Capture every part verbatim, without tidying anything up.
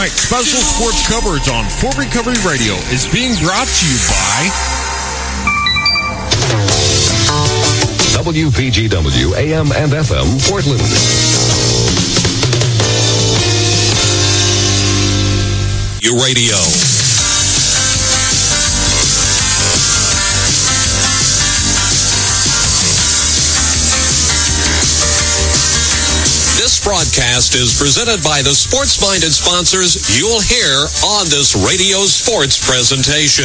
Special sports coverage on Fort Recovery Radio is being brought to you by W P G W A M and F M Portland. Your radio. This broadcast is presented by the sports-minded sponsors you'll hear on this radio sports presentation.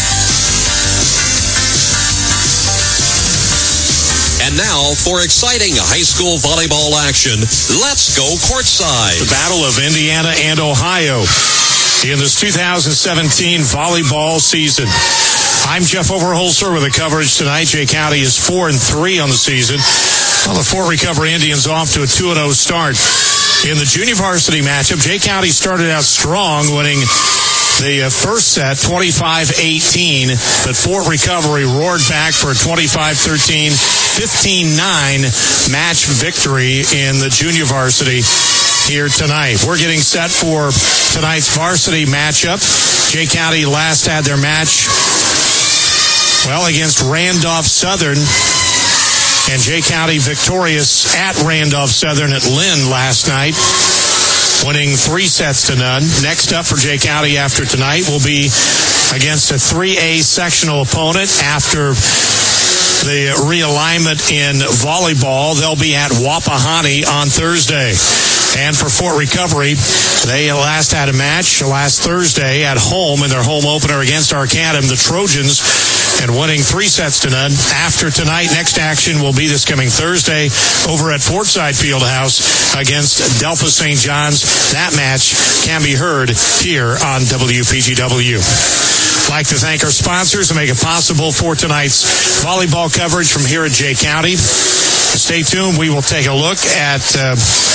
And now, for exciting high school volleyball action, let's go courtside. The Battle of Indiana and Ohio in this two thousand seventeen volleyball season. I'm Jeff Overholser with the coverage tonight. Jay County is four and three on the season. Well, the Fort Recovery Indians off to a two and oh start. In the junior varsity matchup, Jay County started out strong, winning the uh, first set twenty-five eighteen, but Fort Recovery roared back for a twenty-five thirteen, fifteen nine match victory in the junior varsity here tonight. We're getting set for tonight's varsity matchup. Jay County last had their match, well, against Randolph Southern, and Jay County victorious at Randolph Southern at Lynn last night, winning three sets to none. Next up for Jay County after tonight will be against a three A sectional opponent after the realignment in volleyball. They'll be at Wapahani on Thursday. And for Fort Recovery, they last had a match last Thursday at home in their home opener against Arcanum, the Trojans, and winning three sets to none. After tonight, next action will be this coming Thursday over at Fortside Fieldhouse against Delphos Saint John's. That match can be heard here on W P G W. I'd like to thank our sponsors and make it possible for tonight's volleyball coverage from here at Jay County. Stay tuned. We will take a look at uh,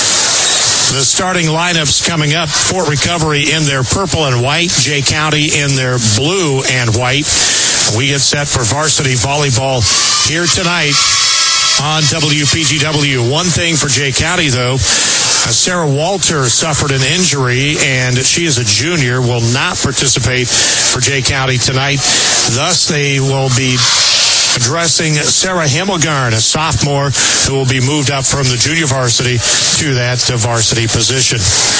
the starting lineups coming up. Fort Recovery in their purple and white, Jay County in their blue and white. We get set for varsity volleyball here tonight on W P G W. One thing for Jay County, though, Sarah Walter suffered an injury, and she is a junior, will not participate for Jay County tonight. Thus, they will be addressing Sarah Himmelgarn, a sophomore who will be moved up from the junior varsity to that varsity position.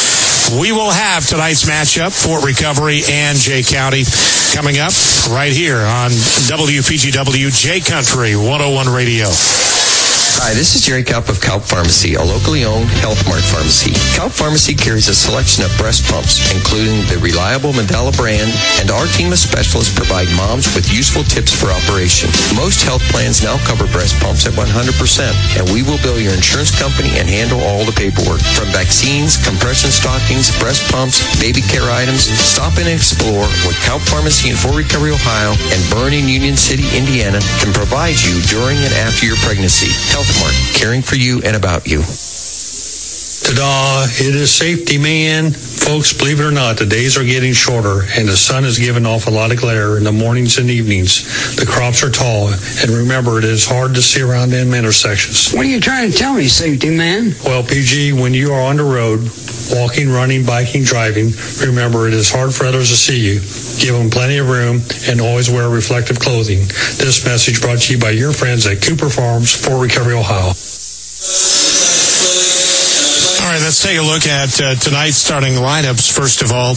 We will have tonight's matchup, Fort Recovery and Jay County, coming up right here on W P G W Jay Country one oh one Radio. Hi, this is Jerry Kaup of Kaup Pharmacy, a locally owned Health Mart pharmacy. Kaup Pharmacy carries a selection of breast pumps, including the reliable Mandela brand, and our team of specialists provide moms with useful tips for operation. Most health plans now cover breast pumps at one hundred percent, and we will bill your insurance company and handle all the paperwork. From vaccines, compression stockings, breast pumps, baby care items, stop and explore what Kaup Pharmacy in Fort Recovery, Ohio, and Burn in Union City, Indiana, can provide you during and after your pregnancy. Health Mart, caring for you and about you. Ta-da! It is safety, man. Folks, believe it or not, the days are getting shorter, and the sun is giving off a lot of glare in the mornings and evenings. The crops are tall, and remember, it is hard to see around them intersections. What are you trying to tell me, safety man? Well, P G, when you are on the road, walking, running, biking, driving, remember, it is hard for others to see you. Give them plenty of room, and always wear reflective clothing. This message brought to you by your friends at Cooper Farms, Fort Recovery, Ohio. All right, let's take a look at uh, tonight's starting lineups, first of all.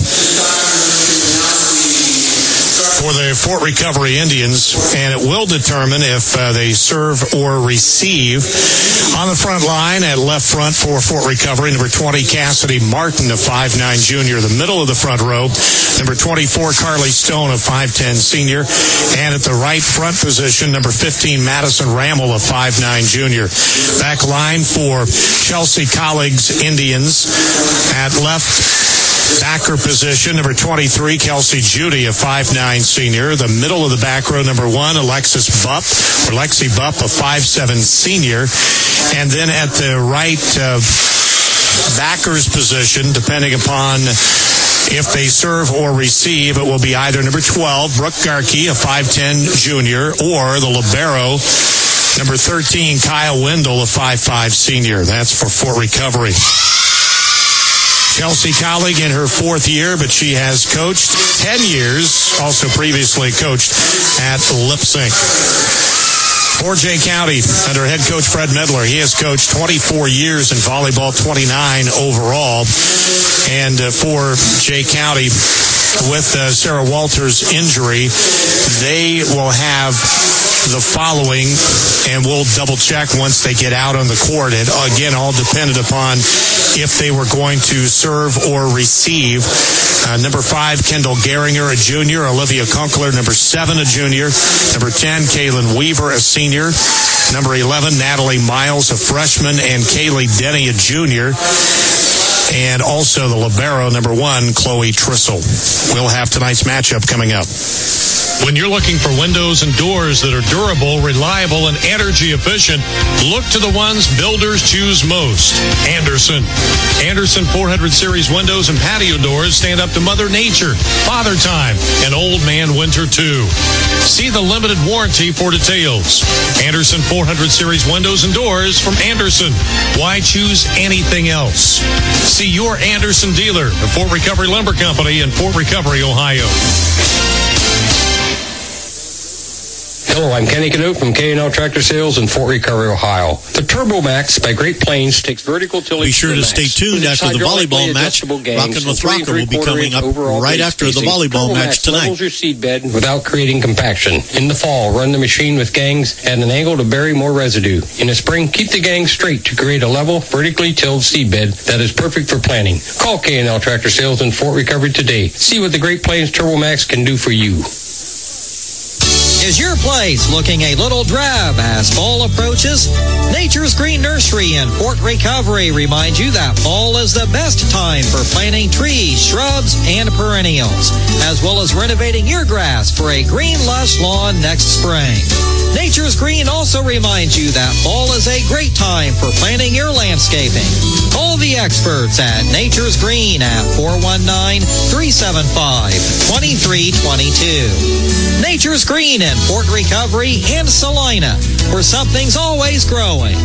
For the Fort Recovery Indians, and it will determine if uh, they serve or receive. On the front line, at left front for Fort Recovery, number twenty, Cassidy Martin, a five nine junior. The middle of the front row, number twenty-four, Carly Stone, a five ten senior. And at the right front position, number fifteen, Madison Rammel, a five nine junior. Back line for Chelsea Colleagues Indians. At left backer position, number twenty-three, Kelsey Judy, a five nine senior. The middle of the back row, number one, Alexis Bupp, or Lexi Bupp, a five seven senior. And then at the right uh, backer's position, depending upon if they serve or receive, it will be either number twelve, Brooke Garkey, a five ten junior, or the libero, number thirteen, Kyle Wendell, a five five senior. That's for Fort Recovery. Chelsea Colleague in her fourth year, but she has coached ten years, also previously coached at Lip Sync. For Jay County, under head coach Fred Medler, he has coached twenty-four years in volleyball, twenty-nine overall. And uh, for Jay County, with uh, Sarah Walters' injury, they will have the following, and we'll double check once they get out on the court. It, again, all depended upon if they were going to serve or receive. Uh, number five, Kendall Geringer, a junior. Olivia Kunkler, number seven, a junior. Number ten, Kaylin Weaver, a senior. Number eleven, Natalie Miles, a freshman. And Kaylee Denny, a junior. And also the libero, number one, Chloe Trissel. We'll have tonight's matchup coming up. When you're looking for windows and doors that are durable, reliable, and energy efficient, look to the ones builders choose most. Anderson. Anderson four hundred series windows and patio doors stand up to Mother Nature, Father Time, and Old Man Winter too. See the limited warranty for details. Anderson four hundred series windows and doors from Anderson. Why choose anything else? See your Anderson dealer, the Fort Recovery Lumber Company in Fort Recovery, Ohio. Hello, I'm Kenny Canoe from K and L Tractor Sales in Fort Recovery, Ohio. The Turbo Max by Great Plains takes vertical tillage. Be sure to, to stay tuned after the volleyball match. Rockin' with Rocka will be coming up right after the volleyball match tonight. Levels your seed bed without creating compaction. In the fall, run the machine with gangs at an angle to bury more residue. In the spring, keep the gangs straight to create a level, vertically tilled seed bed that is perfect for planting. Call K and L Tractor Sales in Fort Recovery today. See what the Great Plains Turbo Max can do for you. Is your place looking a little drab as fall approaches? Nature's Green Nursery in Fort Recovery reminds you that fall is the best time for planting trees, shrubs, and perennials, as well as renovating your grass for a green, lush lawn next spring. Nature's Green also reminds you that fall is a great time for planting your landscaping. Call the experts at Nature's Green at four one nine, three seven five, two three two two. Nature's Green in Fort Recovery and Salina, where something's always growing.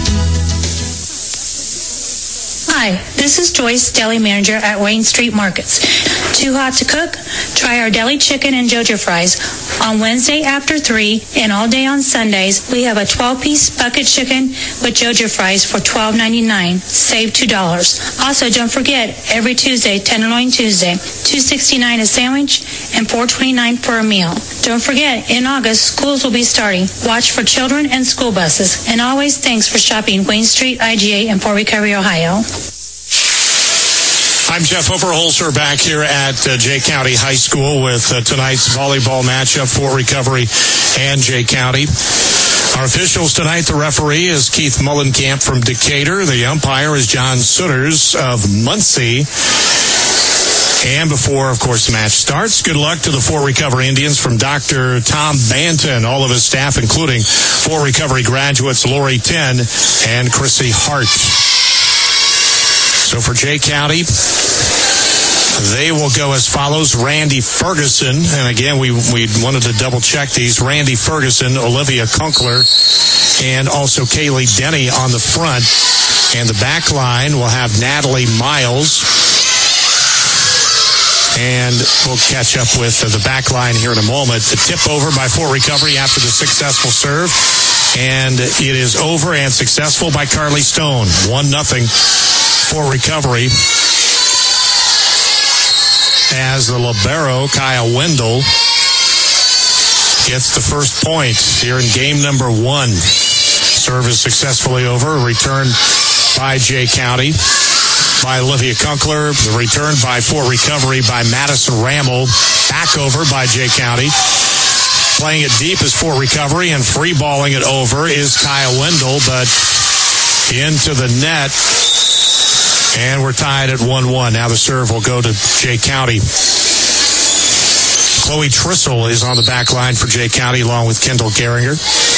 Hi, this is Joyce, deli manager at Wayne Street Markets. Too hot to cook? Try our deli chicken and Jojo fries. On Wednesday after three and all day on Sundays, we have a twelve-piece bucket chicken with Jojo fries for twelve ninety-nine. Save two dollars. Also, don't forget, every Tuesday, Tenderloin Tuesday, two sixty-nine a sandwich and four twenty-nine for a meal. Don't forget, in August, schools will be starting. Watch for children and school buses. And always thanks for shopping Wayne Street I G A in Fort Recovery, Ohio. I'm Jeff Overholser back here at uh, Jay County High School with uh, tonight's volleyball matchup for Recovery and Jay County. Our officials tonight, the referee is Keith Mullenkamp from Decatur. The umpire is John Sooters of Muncie. And before, of course, the match starts, good luck to the Fort Recovery Indians from Doctor Tom Banton, all of his staff, including Fort Recovery graduates Lori Tin and Chrissy Hart. So for Jay County, they will go as follows. Randy Ferguson, and again, we we wanted to double check these. Randy Ferguson, Olivia Kunkler, and also Kaylee Denny on the front. And the back line will have Natalie Miles. And we'll catch up with the back line here in a moment. The tip over by Fort Recovery after the successful serve. And it is over and successful by Carly Stone. One nothing for Recovery. As the libero, Kyle Wendell, gets the first point here in game number one. Serve is successfully over. Return by Jay County by Olivia Kunkler. The return by Fort Recovery by Madison Ramel. Back over by Jay County. Playing it deep is Fort Recovery, and free balling it over is Kyle Wendell, but into the net. And we're tied at one one. Now the serve will go to Jay County. Chloe Trissel is on the back line for Jay County along with Kendall Geringer.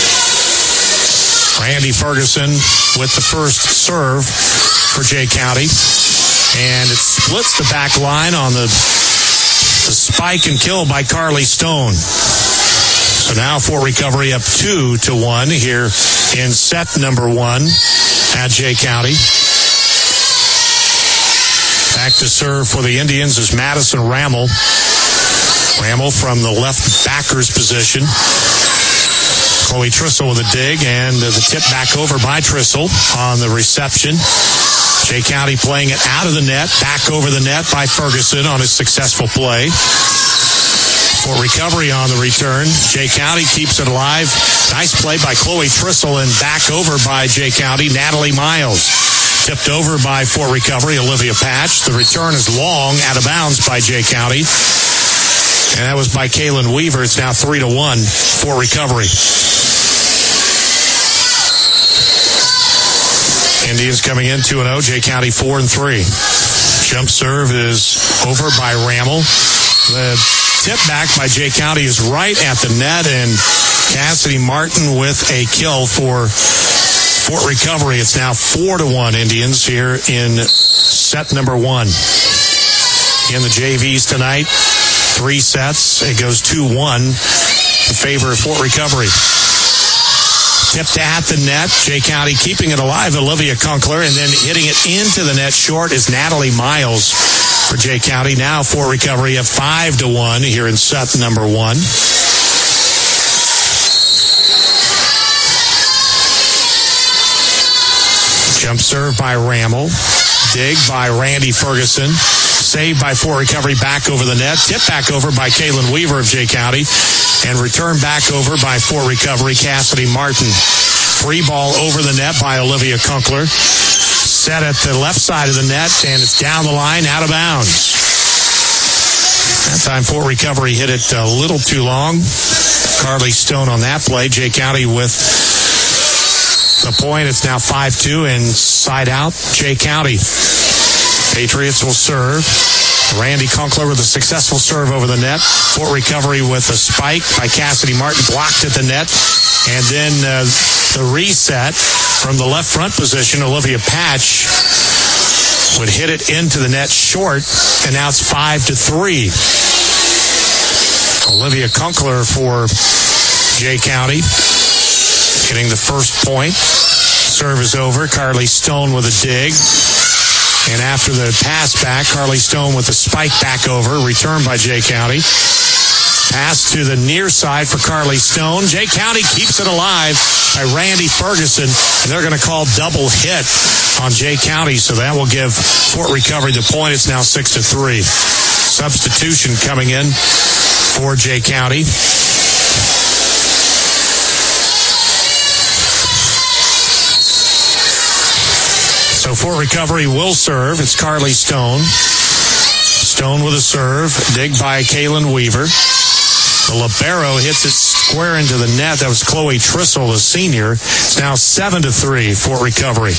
Randy Ferguson with the first serve for Jay County. And it splits the back line on the, the spike and kill by Carly Stone. So now Fort Recovery up two to one here in set number one at Jay County. Back to serve for the Indians is Madison Rammel. Rammel from the left backer's position. Chloe Trissel with a dig, and the tip back over by Trissel on the reception. Jay County playing it out of the net, back over the net by Ferguson on his successful play. For recovery on the return, Jay County keeps it alive. Nice play by Chloe Trissel, and back over by Jay County, Natalie Miles. Tipped over by for recovery, Olivia Patch. The return is long, out of bounds by Jay County. And that was by Kaylin Weaver. It's now three to one for recovery. Indians coming in two and oh. Jay County four and three. Jump serve is over by Rammel. The tip back by Jay County is right at the net, and Cassidy Martin with a kill for Fort Recovery. It's now four to one Indians here in set number one. In the J Vs tonight, three sets. It goes two one in favor of Fort Recovery. Tipped at the net. Jay County keeping it alive. Olivia Kunkler, and then hitting it into the net short is Natalie Miles for Jay County. Now Fort Recovery at five to one here in set number one. Jump serve by Rammel. Dig by Randy Ferguson. Saved by Fort Recovery, back over the net. Tip back over by Kaylin Weaver of Jay County. And return back over by Fort Recovery, Cassidy Martin. Free ball over the net by Olivia Kunkler. Set at the left side of the net, and it's down the line, out of bounds. That time Fort Recovery hit it a little too long. Carly Stone on that play. Jay County with the point. It's now five two, and side out, Jay County. Patriots will serve. Randy Kunkler with a successful serve over the net. Fort Recovery with a spike by Cassidy Martin, blocked at the net. And then uh, the reset from the left front position, Olivia Patch would hit it into the net short, and now it's five to three. Olivia Kunkler for Jay County getting the first point. Serve is over. Carly Stone with a dig. And after the pass back, Carly Stone with the spike back over, returned by Jay County. Pass to the near side for Carly Stone. Jay County keeps it alive by Randy Ferguson, and they're going to call double hit on Jay County, so that will give Fort Recovery the point. It's now six to three. Substitution coming in for Jay County. So Fort Recovery will serve. It's Carly Stone. Stone with a serve. Dig by Kaylin Weaver. The libero hits it square into the net. That was Chloe Trissel, the senior. It's now seven to three, Fort Recovery.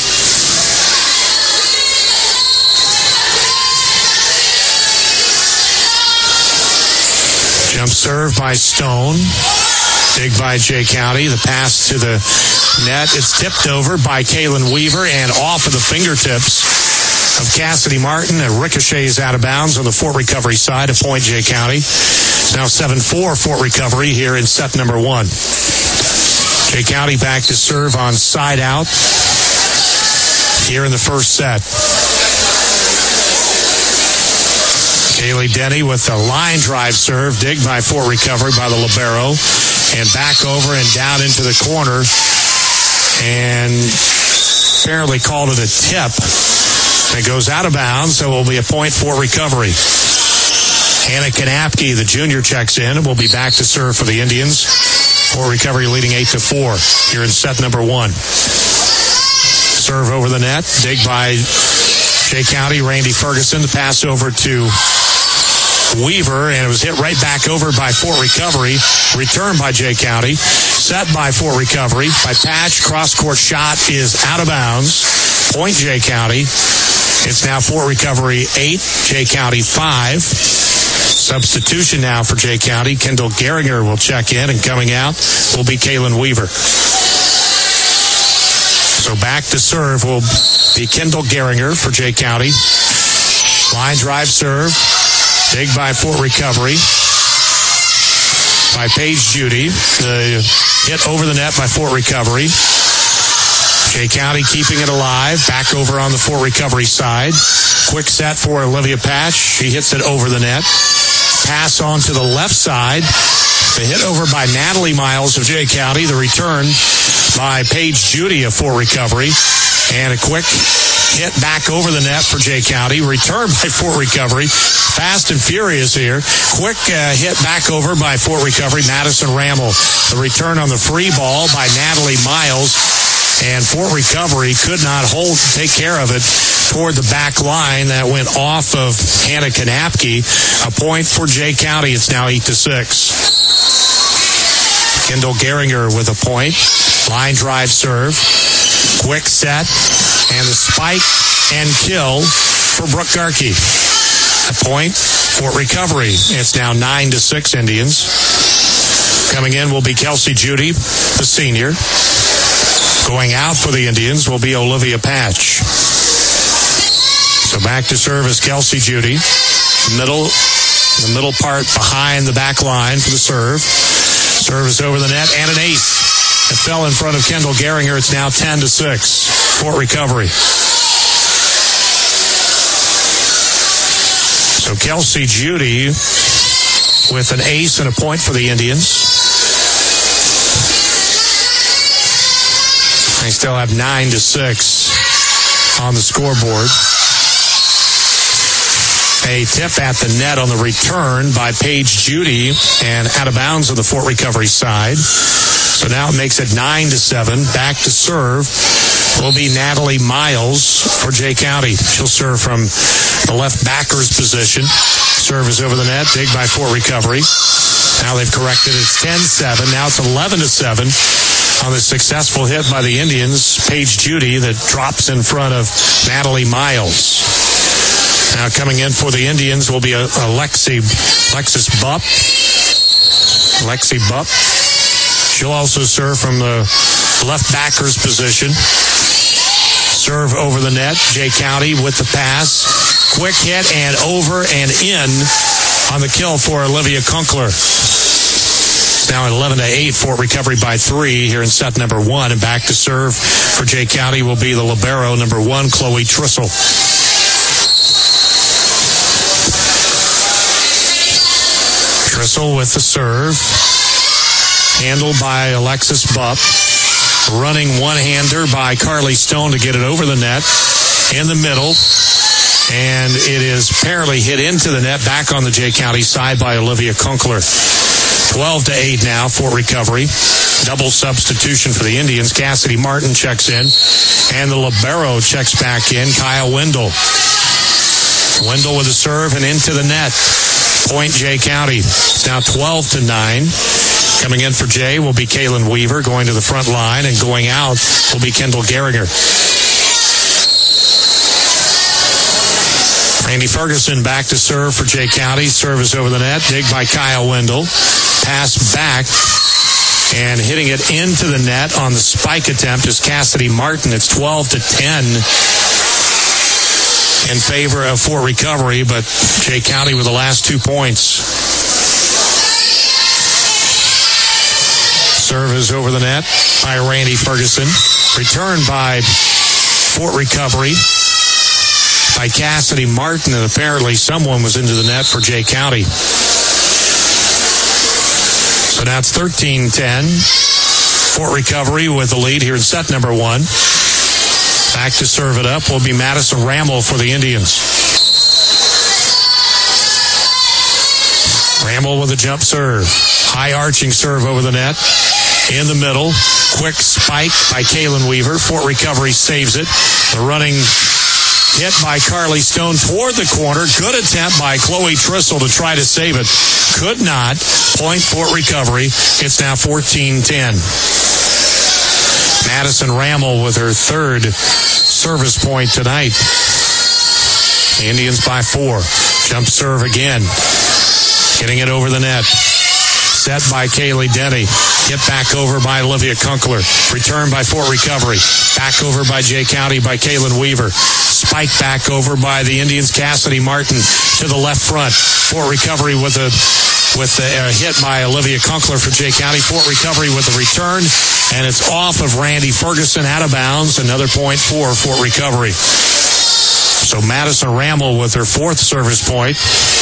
Jump serve by Stone. Dig by Jay County. The pass to the net. It's tipped over by Kaylin Weaver and off of the fingertips of Cassidy Martin. It ricochets out of bounds on the Fort Recovery side. A point, Jay County. It's now seven four Fort Recovery here in set number one. Jay County back to serve on side out here in the first set. Kaylee Denny with a line drive serve. Dig by Fort Recovery by the libero. And back over and down into the corner. And apparently called it a tip. It goes out of bounds, so it will be a point for Recovery. Hannah Kanapke, the junior, checks in and will be back to serve for the Indians. For Recovery leading eight to four here in set number one. Serve over the net. Dig by Jay County. Randy Ferguson. The pass over to Weaver, and it was hit right back over by Fort Recovery. Returned by Jay County. Set by Fort Recovery. By Patch. Cross-court shot is out of bounds. Point Jay County. It's now Fort Recovery eight, Jay County five. Substitution now for Jay County. Kendall Geringer will check in, and coming out will be Kaylin Weaver. So back to serve will be Kendall Geringer for Jay County. Line drive serve. Dig by Fort Recovery. By Paige Judy. The hit over the net by Fort Recovery. Jay County keeping it alive. Back over on the Fort Recovery side. Quick set for Olivia Patch. She hits it over the net. Pass on to the left side. The hit over by Natalie Miles of Jay County. The return by Paige Judy of Fort Recovery. And a quick hit back over the net for Jay County. Return by Fort Recovery. Fast and furious here. Quick uh, hit back over by Fort Recovery. Madison Rammel. The return on the free ball by Natalie Miles. And Fort Recovery could not hold, take care of it toward the back line. That went off of Hannah Kanapke. A point for Jay County. It's now eight to six. Kendall Geringer with a point. Line drive serve. Quick set. And the spike and kill for Brooke Garkey. A point, Fort Recovery. It's now nine to six Indians. Coming in will be Kelsey Judy, the senior. Going out for the Indians will be Olivia Patch. So back to serve is Kelsey Judy. Middle, the middle part behind the back line for the serve. Service over the net and an ace. It fell in front of Kendall Geringer. It's now ten to six. Fort Recovery. So Kelsey Judy with an ace and a point for the Indians. They still have nine to six on the scoreboard. A tip at the net on the return by Paige Judy and out of bounds on the Fort Recovery side. So now it makes it nine to seven. Back to serve will be Natalie Miles for Jay County. She'll serve from the left backer's position. Serve is over the net. Dig by Fort Recovery. Now they've corrected it. It's ten seven. Now it's eleven to seven on the successful hit by the Indians. Paige Judy that drops in front of Natalie Miles. Now coming in for the Indians will be Alexi, Alexis Bupp. Lexi Bupp. She'll also serve from the left backer's position. Serve over the net. Jay County with the pass. Quick hit and over and in on the kill for Olivia Kunkler. It's now eleven to eight. Fort Recovery by three here in set number one. And back to serve for Jay County will be the libero number one, Chloe Trissel. Trissel with the serve. Handled by Alexis Bupp. Running one-hander by Carly Stone to get it over the net. In the middle. And it is apparently hit into the net. Back on the Jay County side by Olivia Kunkler. twelve to eight now, Fort Recovery. Double substitution for the Indians. Cassidy Martin checks in. And the libero checks back in. Kyle Wendell. Wendell with a serve and into the net. Point Jay County. It's now twelve to nine. Coming in for Jay will be Kaylin Weaver going to the front line, and going out will be Kendall Geringer. Randy Ferguson back to serve for Jay County. Service over the net. Dig by Kyle Wendell. Pass back. And hitting it into the net on the spike attempt is Cassidy Martin. It's twelve to ten in favor of Fort Recovery, but Jay County with the last two points. Serve is over the net by Randy Ferguson. Return by Fort Recovery by Cassidy Martin, and apparently someone was into the net for Jay County. So now it's thirteen ten. Fort Recovery with the lead here in set number one. Back to serve it up will be Madison Rammel for the Indians. Rammel with a jump serve. High arching serve over the net. In the middle. Quick spike by Kaylin Weaver. Fort Recovery saves it. The running hit by Carly Stone toward the corner. Good attempt by Chloe Trissel to try to save it. Could not. Point Fort Recovery. It's now fourteen ten. Madison Rammel with her third service point tonight. The Indians by four. Jump serve again. Getting it over the net. Set by Kaylee Denny. Hit back over by Olivia Kunkler. Return by Fort Recovery. Back over by Jay County by Kaylin Weaver. Spike back over by the Indians. Cassidy Martin to the left front. Fort Recovery with a with a hit by Olivia Kunkel for Jay County. Fort Recovery with a return, and it's off of Randy Ferguson, out of bounds. Another point for Fort Recovery. So Madison Ramel with her fourth service point.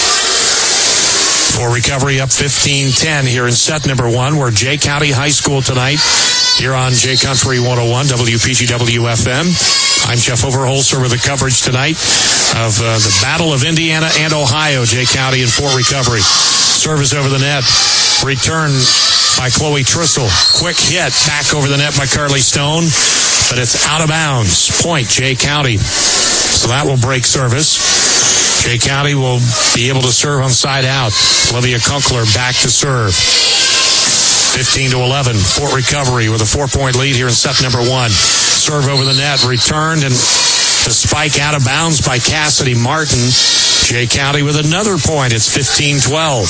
Fort Recovery up fifteen ten here in set number one. We're Jay County High School tonight here on Jay Country one oh one W P G W F M. I'm Jeff Overholser with the coverage tonight of uh, the Battle of Indiana and Ohio, Jay County and Fort Recovery. Service over the net. Return by Chloe Trissel. Quick hit back over the net by Carly Stone, but it's out of bounds. Point, Jay County. So that will break service. Jay County will be able to serve on side out. Olivia Kunkel back to serve. fifteen to eleven. Fort Recovery with a four-point lead here in set number one. Serve over the net. Returned, and the spike out of bounds by Cassidy Martin. Jay County with another point. It's fifteen twelve.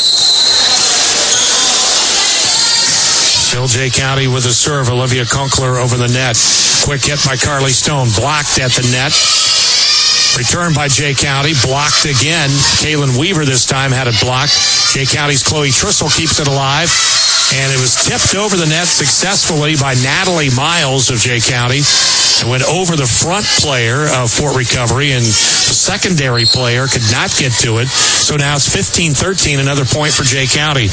Still Jay County with a serve. Olivia Kunkel over the net. Quick hit by Carly Stone. Blocked at the net. Returned by Jay County. Blocked again. Kaylin Weaver this time had it blocked. Jay County's Chloe Trissel keeps it alive. And it was tipped over the net successfully by Natalie Miles of Jay County. It went over the front player of Fort Recovery, and the secondary player could not get to it. So now it's fifteen thirteen, another point for Jay County.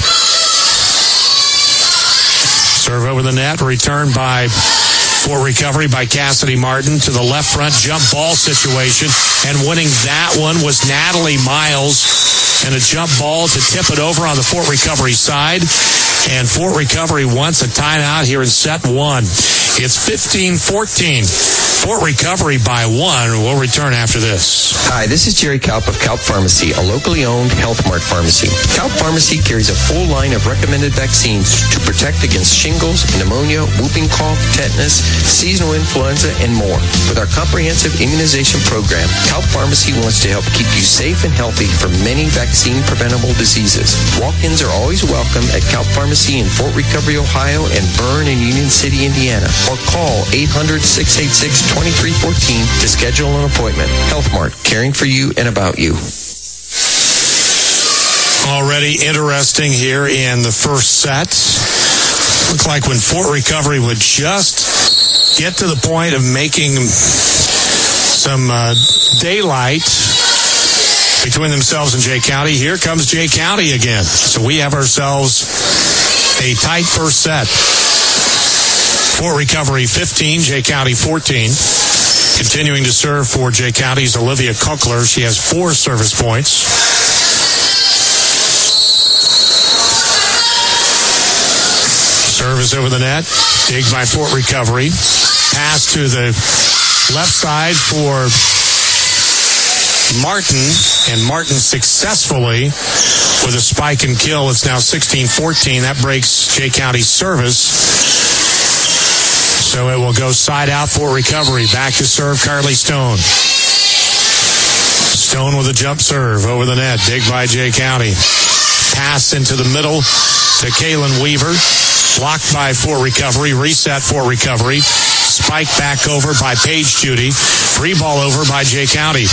Serve over the net, returned by Fort Recovery by Cassidy Martin to the left front jump ball situation. And winning that one was Natalie Miles. And a jump ball to tip it over on the Fort Recovery side. And Fort Recovery wants a timeout here in set one. It's fifteen fourteen. Fort Recovery by one. We'll return after this. Hi, this is Jerry Kaup of Kaup Pharmacy, a locally owned Health Mart pharmacy. Kaup Pharmacy carries a full line of recommended vaccines to protect against shingles, pneumonia, whooping cough, tetanus, seasonal influenza, and more. With our comprehensive immunization program, Kaup Pharmacy wants to help keep you safe and healthy from many vaccine-preventable diseases. Walk-ins are always welcome at Kaup Pharmacy in Fort Recovery, Ohio, and Bern and Union City, Indiana. Or call eight hundred, six eight six, two three one four to schedule an appointment. Health Mart, caring for you and about you. Already interesting here in the first set. Looked like when Fort Recovery would just get to the point of making some uh, daylight between themselves and Jay County, here comes Jay County again. So we have ourselves a tight first set. Fort Recovery fifteen, Jay County fourteen. Continuing to serve for Jay County's Olivia Kunkel. She has four service points. Service over the net. Dig by Fort Recovery. Pass to the left side for Martin, and Martin successfully with a spike and kill. It's now sixteen fourteen. That breaks Jay County's service. So it will go side out for Recovery. Back to serve Carly Stone. Stone with a jump serve over the net. Dig by Jay County. Pass into the middle to Kaylin Weaver. Blocked by Fort Recovery. Reset for Recovery. Spike back over by Paige Judy. Free ball over by Jay County.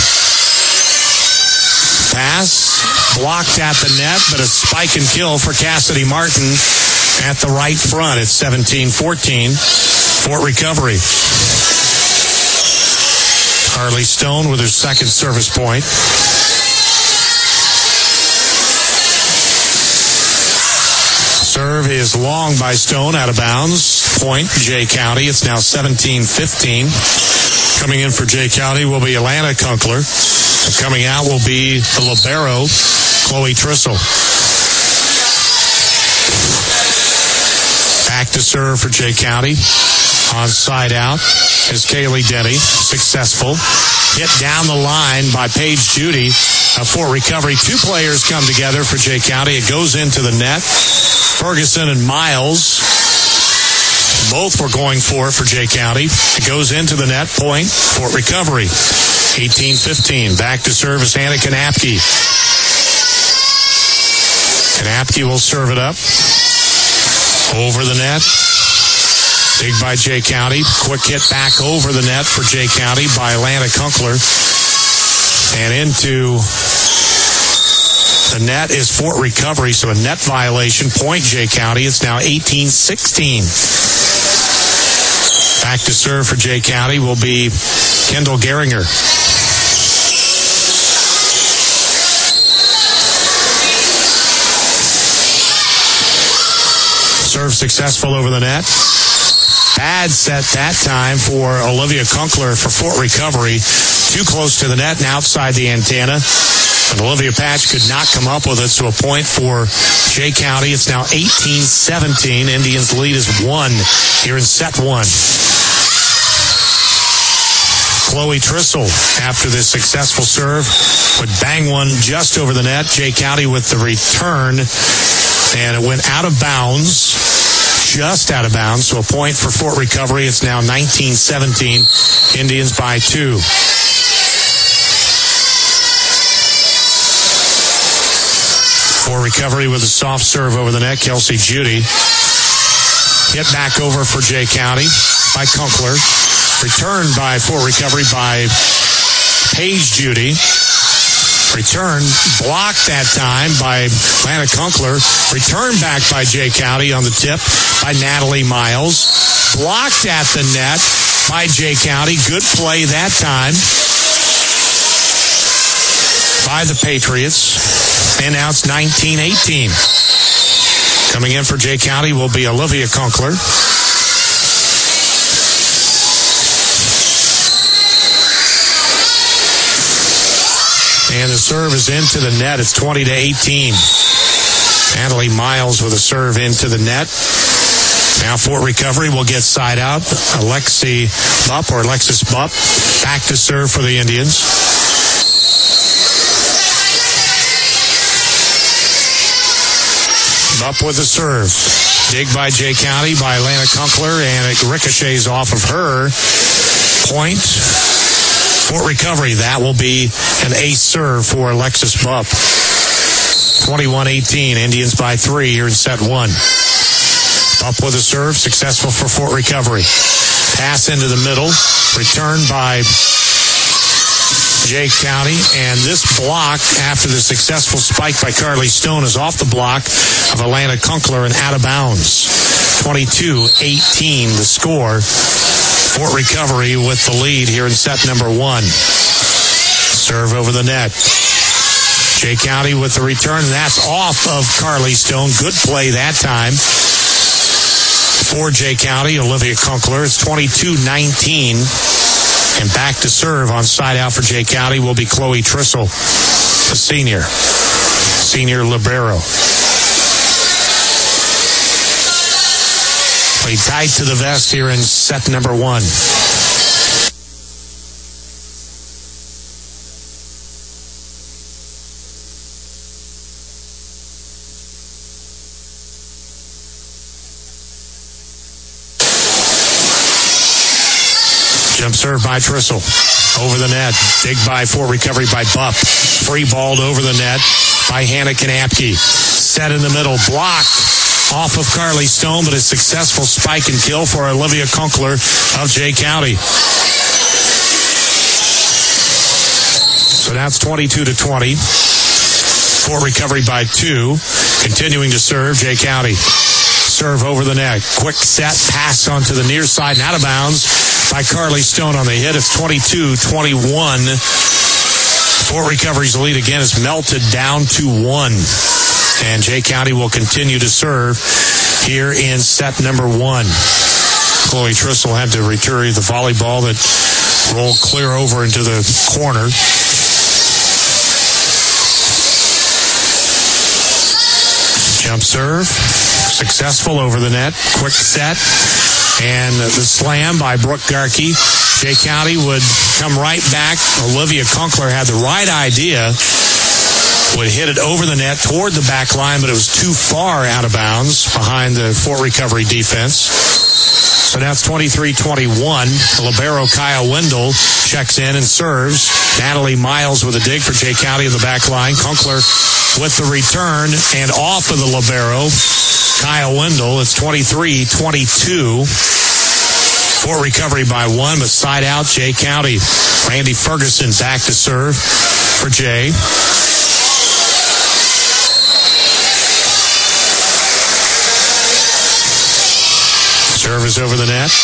Pass blocked at the net, but a spike and kill for Cassidy Martin at the right front. It's seventeen fourteen. Fort Recovery. Carly Stone with her second service point. Serve is long by Stone, out of bounds. Point, Jay County. It's now seventeen fifteen. Coming in for Jay County will be Alana Kunkel. And coming out will be the libero, Chloe Trissel. Back to serve for Jay County. On side out is Kaylee Denny. Successful. Hit down the line by Paige Judy. Uh, for Recovery, two players come together for Jay County. It goes into the net. Ferguson and Miles both were going for it for Jay County. It goes into the net. Point, Fort Recovery. eighteen fifteen. Back to serve is Hannah Kanapke. Kanapke will serve it up. Over the net. Dig by Jay County. Quick hit back over the net for Jay County by Alana Kunkel. And into The net is Fort Recovery, so a net violation. Point Jay County. It's now eighteen sixteen. Back to serve for Jay County will be Kendall Geringer. Serve successful over the net. Bad set that time for Olivia Kunkler for Fort Recovery. Too close to the net and outside the antenna. And Olivia Patch could not come up with it, so a point for Jay County. It's now eighteen seventeen. Indians' lead is one here in set one. Chloe Trissel, after this successful serve, would bang one just over the net. Jay County with the return, and it went out of bounds, just out of bounds. So a point for Fort Recovery. It's now nineteen seventeen. Indians by two. Fort Recovery with a soft serve over the net. Kelsey Judy. Hit back over for Jay County by Kunkler. Returned by Fort Recovery by Paige Judy. Return blocked that time by Lana Kunkler. Return back by Jay County on the tip by Natalie Miles. Blocked at the net by Jay County. Good play that time by the Patriots. And now it's nineteen eighteen. Coming in for Jay County will be Olivia Kunkler. And the serve is into the net. It's twenty to eighteen. Natalie Miles with a serve into the net. Now Fort Recovery will get side out. Alexi Bupp or Alexis Bupp back to serve for the Indians. Bupp with a serve. Dig by Jay County by Lana Kunkler, and it ricochets off of her. Point. Fort Recovery, that will be an ace serve for Alexis Bupp. twenty-one eighteen, Indians by three here in set one. Bupp with a serve, successful for Fort Recovery. Pass into the middle, returned by Jay County, and this block after the successful spike by Carly Stone is off the block of Alana Kunkler and out of bounds. twenty-two eighteen, the score. Fort Recovery with the lead here in set number one. Serve over the net. Jay County with the return, and that's off of Carly Stone. Good play that time for Jay County. Olivia Kunkler. It's twenty-two nineteen. And back to serve on side out for Jay County will be Chloe Trissel, the senior. Senior libero. Played tight to the vest here in set number one. Jump serve by Trissel. Over the net. Dig by Fort Recovery by Bupp. Free balled over the net by Hannah Kanapke. Set in the middle. Blocked off of Carly Stone, but a successful spike and kill for Olivia Kunkler of Jay County. So now it's twenty-two to twenty. Fort Recovery by two. Continuing to serve Jay County. Serve over the net. Quick set. Pass onto the near side and out of bounds by Carly Stone on the hit. It's twenty-two twenty-one. Fort Recovery's lead again is melted down to one. And Jay County will continue to serve here in set number one. Chloe Trissel had to retrieve the volleyball that rolled clear over into the corner. Jump serve. Successful over the net. Quick set. And the slam by Brooke Garkey. Jay County would come right back. Olivia Kunkler had the right idea. Would hit it over the net toward the back line, but it was too far out of bounds behind the Fort Recovery defense. So now it's twenty-three twenty-one. Libero Kyle Wendell checks in and serves. Natalie Miles with a dig for Jay County in the back line. Kunkler with the return and off of the libero. Kyle Wendell. It's twenty-three twenty-two. Fort Recovery by one, but side out Jay County. Randy Ferguson back to serve for Jay. Service over the net.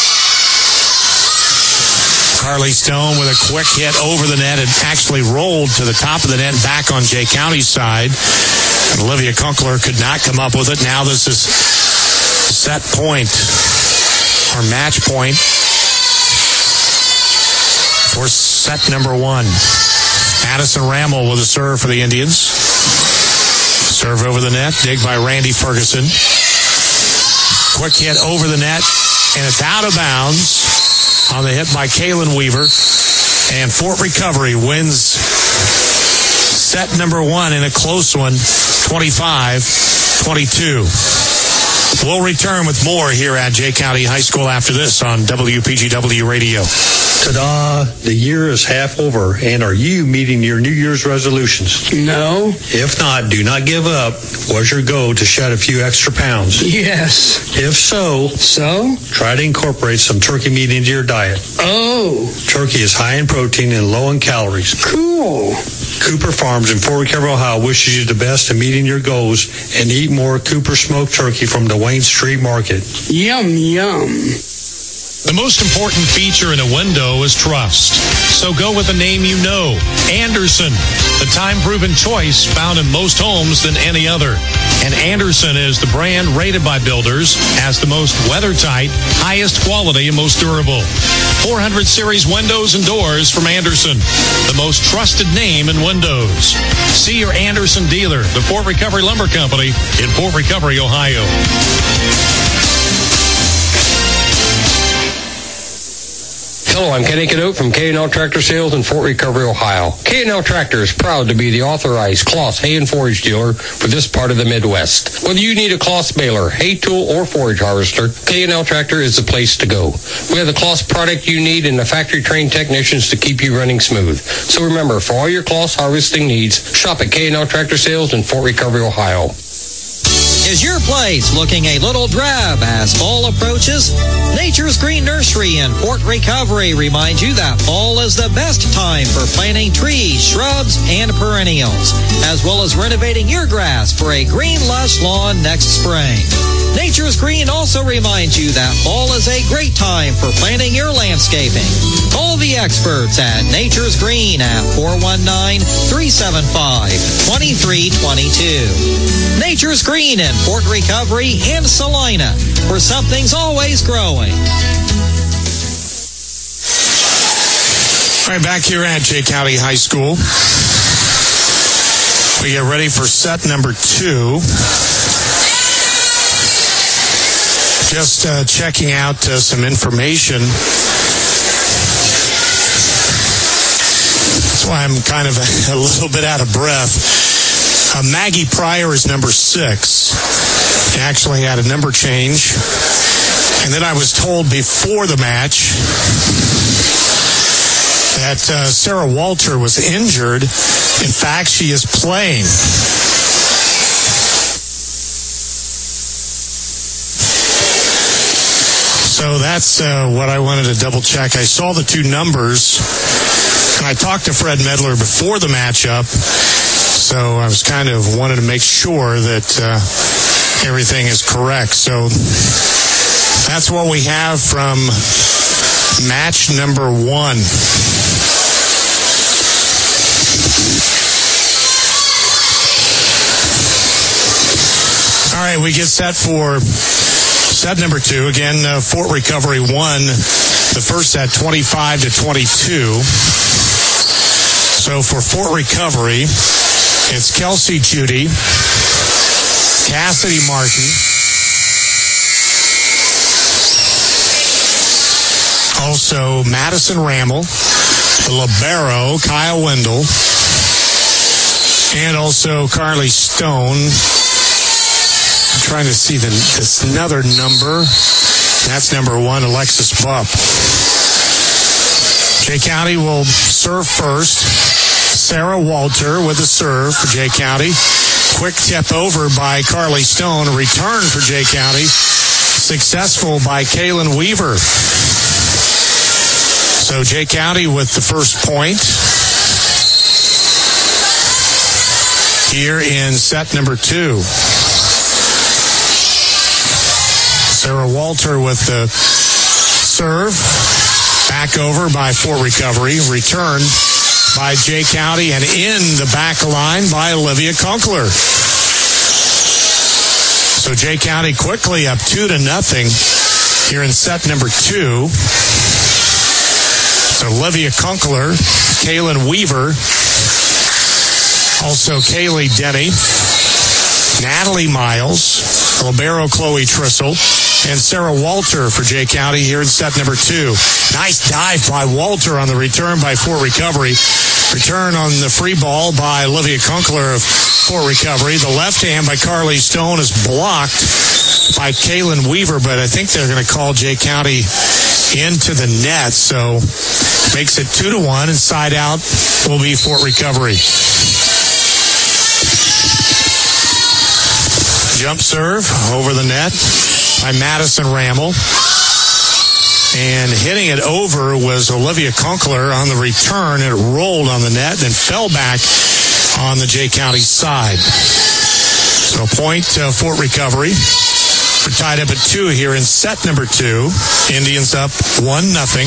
Carly Stone with a quick hit over the net and actually rolled to the top of the net back on Jay County's side. And Olivia Kunkler could not come up with it. Now this is set point or match point for set number one. Addison Rammel with a serve for the Indians. Serve over the net, dig by Randy Ferguson. Quick hit over the net, and it's out of bounds on the hit by Kaylin Weaver. And Fort Recovery wins set number one in a close one, twenty-five twenty-two. We'll return with more here at Jay County High School after this on W P G W Radio. Ta-da! The year is half over, and are you meeting your New Year's resolutions? No. If not, do not give up. Where's your goal to shed a few extra pounds? Yes. If so, so try to incorporate some turkey meat into your diet. Oh. Turkey is high in protein and low in calories. Cool. Cooper Farms in Fort Recovery, Ohio wishes you the best in meeting your goals and eat more Cooper smoked turkey from the Wayne Street Market. Yum, yum. The most important feature in a window is trust. So go with a name you know. Andersen, the time-proven choice found in most homes than any other. And Andersen is the brand rated by builders as the most weather-tight, highest quality, and most durable. four hundred series windows and doors from Andersen, the most trusted name in windows. See your Andersen dealer, the Fort Recovery Lumber Company in Fort Recovery, Ohio. Hello, I'm Kenny Cadote from K and L Tractor Sales in Fort Recovery, Ohio. K and L Tractor is proud to be the authorized Kloss hay and forage dealer for this part of the Midwest. Whether you need a Kloss baler, hay tool, or forage harvester, K and L Tractor is the place to go. We have the Kloss product you need and the factory-trained technicians to keep you running smooth. So remember, for all your Kloss harvesting needs, shop at K and L Tractor Sales in Fort Recovery, Ohio. Is your place looking a little drab as fall approaches? Nature's Green Nursery in Fort Recovery reminds you that fall is the best time for planting trees, shrubs, and perennials, as well as renovating your grass for a green, lush lawn next spring. Nature's Green also reminds you that fall is a great time for planting your landscaping. Call the experts at Nature's Green at four one nine, three seven five, two three two two. Nature's Green in Fort Recovery and Salina, where something's always growing. All right, back here at Jay County High School. We get ready for set number two. Just uh, checking out uh, some information. That's why I'm kind of a, a little bit out of breath. Uh, Maggie Pryor is number six. Actually had a number change. And then I was told before the match that uh, Sarah Walter was injured. In fact, she is playing. So that's uh, what I wanted to double check. I saw the two numbers, and I talked to Fred Medler before the matchup. So I was kind of wanted to make sure that uh, everything is correct. So that's what we have from match number one. All right, we get set for set number two. Again, uh, Fort Recovery won the first set twenty-five to twenty-two. So for Fort Recovery, it's Kelsey Judy, Cassidy Martin, also Madison Rammel, the libero, Kyle Wendell, and also Carly Stone. I'm trying to see the, this another number. That's number one, Alexis Bupp. Jay County will serve first. Sarah Walter with a serve for Jay County. Quick tip over by Carly Stone. A return for Jay County. Successful by Kaylin Weaver. So Jay County with the first point here in set number two. Sarah Walter with the serve. Back over by Fort Recovery. Returned by Jay County and in the back line by Olivia Conkler. So Jay County quickly up two to nothing here in set number two. So Olivia Conkler, Kaylin Weaver, also Kaylee Denny, Natalie Miles, Libero Chloe Trissel, and Sarah Walter for Jay County here in set number two. Nice dive by Walter on the return by Fort Recovery. Return on the free ball by Olivia Conkler of Fort Recovery. The left hand by Carly Stone is blocked by Kaylin Weaver, but I think they're going to call Jay County into the net, so makes it two to one, and side out will be Fort Recovery. Jump serve over the net by Madison Ramble. And hitting it over was Olivia Conkler on the return. It rolled on the net and fell back on the Jay County side. So point uh, Fort Recovery. We're tied up at two here in set number two. Indians up one nothing.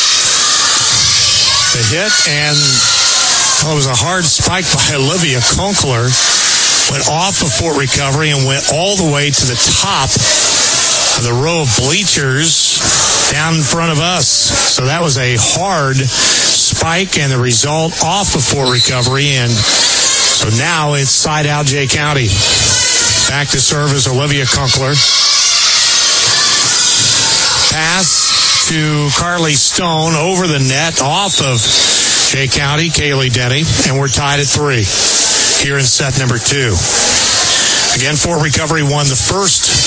The hit, and well, it was a hard spike by Olivia Conkler. Went off of Fort Recovery and went all the way to the top of the row of bleachers down in front of us. So that was a hard spike, and the result off of Fort Recovery. And so now it's side out Jay County. Back to serve is Olivia Conkler. Pass to Carly Stone over the net off of Jay County, Kaylee Denny, and we're tied at three here in set number two. Again, Fort Recovery won the first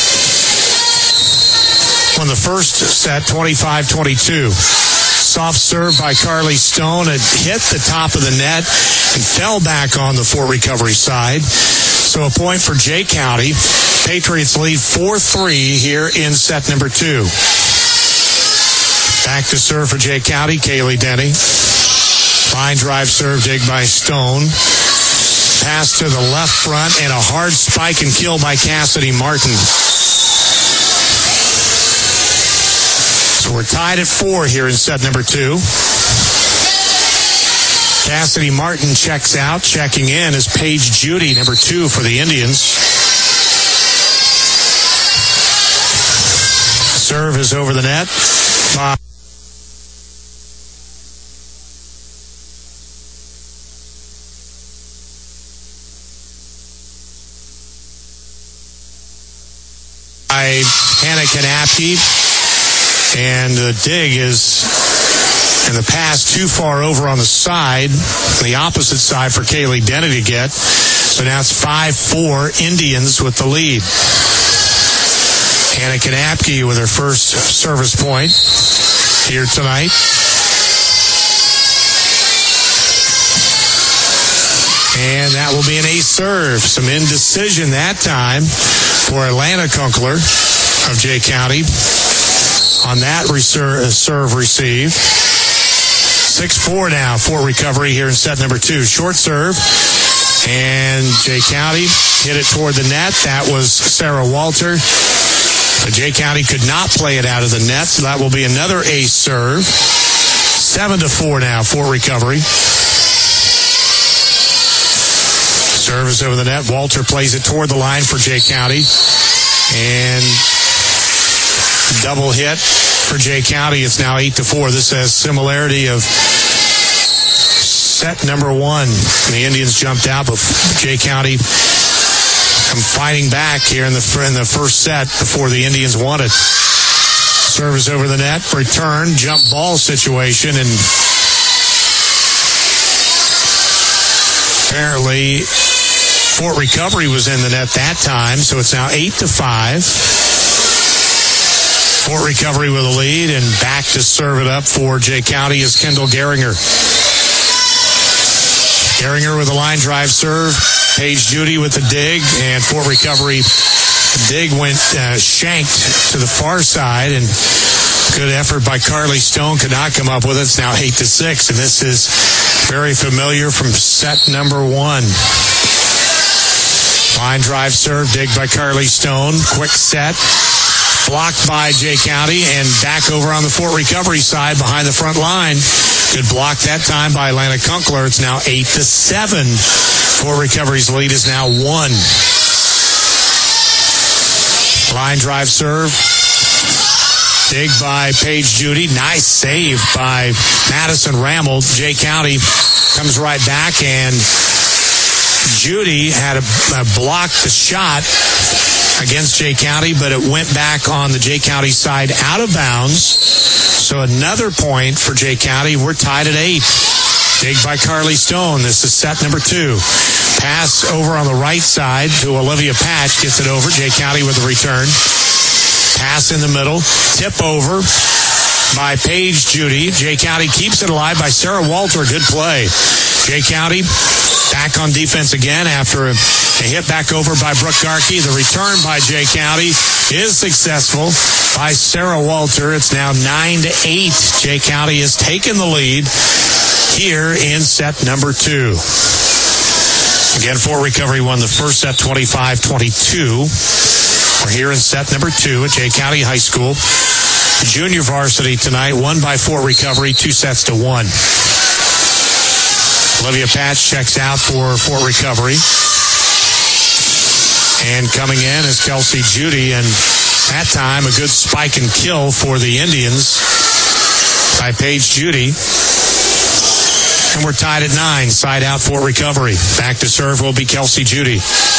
won the first set twenty-five twenty-two. Soft serve by Carly Stone. It hit the top of the net and fell back on the Fort Recovery side. So a point for Jay County. Patriots lead four three here in set number two. Back to serve for Jay County, Kaylee Denny. Line drive serve dig by Stone. Pass to the left front and a hard spike and kill by Cassidy Martin. So we're tied at four here in set number two. Cassidy Martin checks out. Checking in is Paige Judy, number two for the Indians. Serve is over the net. By Hannah Kanapke. And the dig is in the pass too far over on the side, the opposite side for Kaylee Denny to get. So now it's five four Indians with the lead. Hannah Kanapke with her first service point here tonight. And that will be an ace serve. Some indecision that time for Atlanta Conkler of Jay County on that reserve, serve receive. six four now for Recovery here in set number two. Short serve. And Jay County hit it toward the net. That was Sarah Walter. But Jay County could not play it out of the net, so that will be another ace serve. seven to four now for Recovery. Service over the net. Walter plays it toward the line for Jay County. And double hit for Jay County. It's now eight to four. This has similarity of set number one. The Indians jumped out, but Jay County come fighting back here in the, in the first set before the Indians won it. Service over the net. Return. Jump ball situation. And apparently Fort Recovery was in the net that time, so it's now eight to five. Fort Recovery with a lead, and back to serve it up for Jay County is Kendall Geringer. Geringer with a line drive serve. Paige Judy with the dig, and Fort Recovery dig went uh, shanked to the far side, and good effort by Carly Stone. Could not come up with it. It's now eight to six, and this is very familiar from set number one. Line drive serve, dig by Carly Stone. Quick set. blocked by Jay County, and back over on the Fort Recovery side behind the front line. Good block that time by Atlanta Kunkel. It's now eight to seven. Fort Recovery's lead is now one. Line drive serve. Dig by Paige Judy. Nice save by Madison Rammel. Jay County comes right back, and Judy had a, a blocked the shot against Jay County, but it went back on the Jay County side out of bounds. So another point for Jay County. We're tied at eight. Dig by Carly Stone. This is set number two. Pass over on the right side to Olivia Patch. Gets it over. Jay County with a return. Pass in the middle. Tip over by Paige Judy. Jay County keeps it alive by Sarah Walter. Good play. Jay County back on defense again after a, a hit back over by Brooke Garkey. The return by Jay County is successful by Sarah Walter. It's now nine to eight. Jay County has taken the lead here in set number two. Again, Fort Recovery won the first set twenty-five twenty-two. We're here in set number two at Jay County High School. Junior varsity tonight, won by Fort Recovery, two sets to one. Olivia Patch checks out for Fort Recovery. And coming in is Kelsey Judy, and that time a good spike and kill for the Indians by Paige Judy. And we're tied at nine. Side out Fort Recovery. Back to serve will be Kelsey Judy.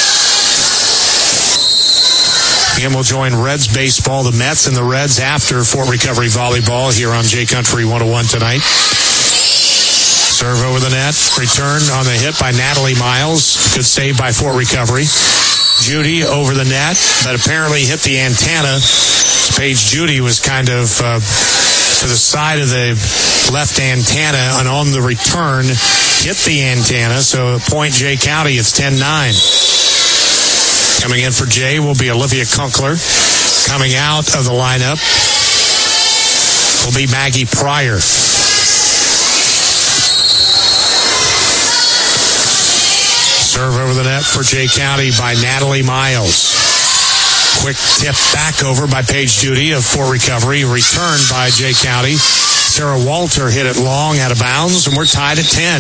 Again, we'll join Reds baseball, the Mets and the Reds after Fort Recovery volleyball here on J Country one oh one tonight. Serve over the net. Return on the hit by Natalie Miles. Good save by Fort Recovery. Judy over the net, but apparently hit the antenna. Paige Judy was kind of uh, to the side of the left antenna, and on the return, hit the antenna. So point Jay County, it's ten nine. Coming in for Jay will be Olivia Kunkel. Coming out of the lineup will be Maggie Pryor. Serve over the net for Jay County by Natalie Miles. Quick tip back over by Paige Judy of Fort Recovery. Return by Jay County. Sarah Walter hit it long out of bounds, and we're tied at ten.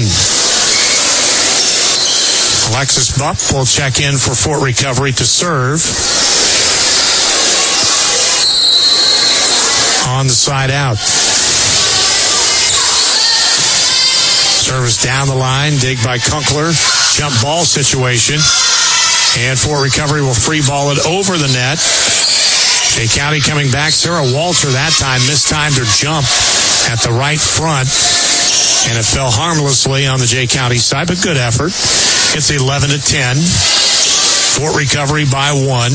Alexis Buck will check in for Fort Recovery to serve. On the side out. Service down the line. Dig by Kunkel. Jump ball situation. And Fort Recovery will free ball it over the net. Jay County coming back. Sarah Walter that time mistimed her jump at the right front. And it fell harmlessly on the Jay County side, but good effort. It's eleven to ten. Fort Recovery by one.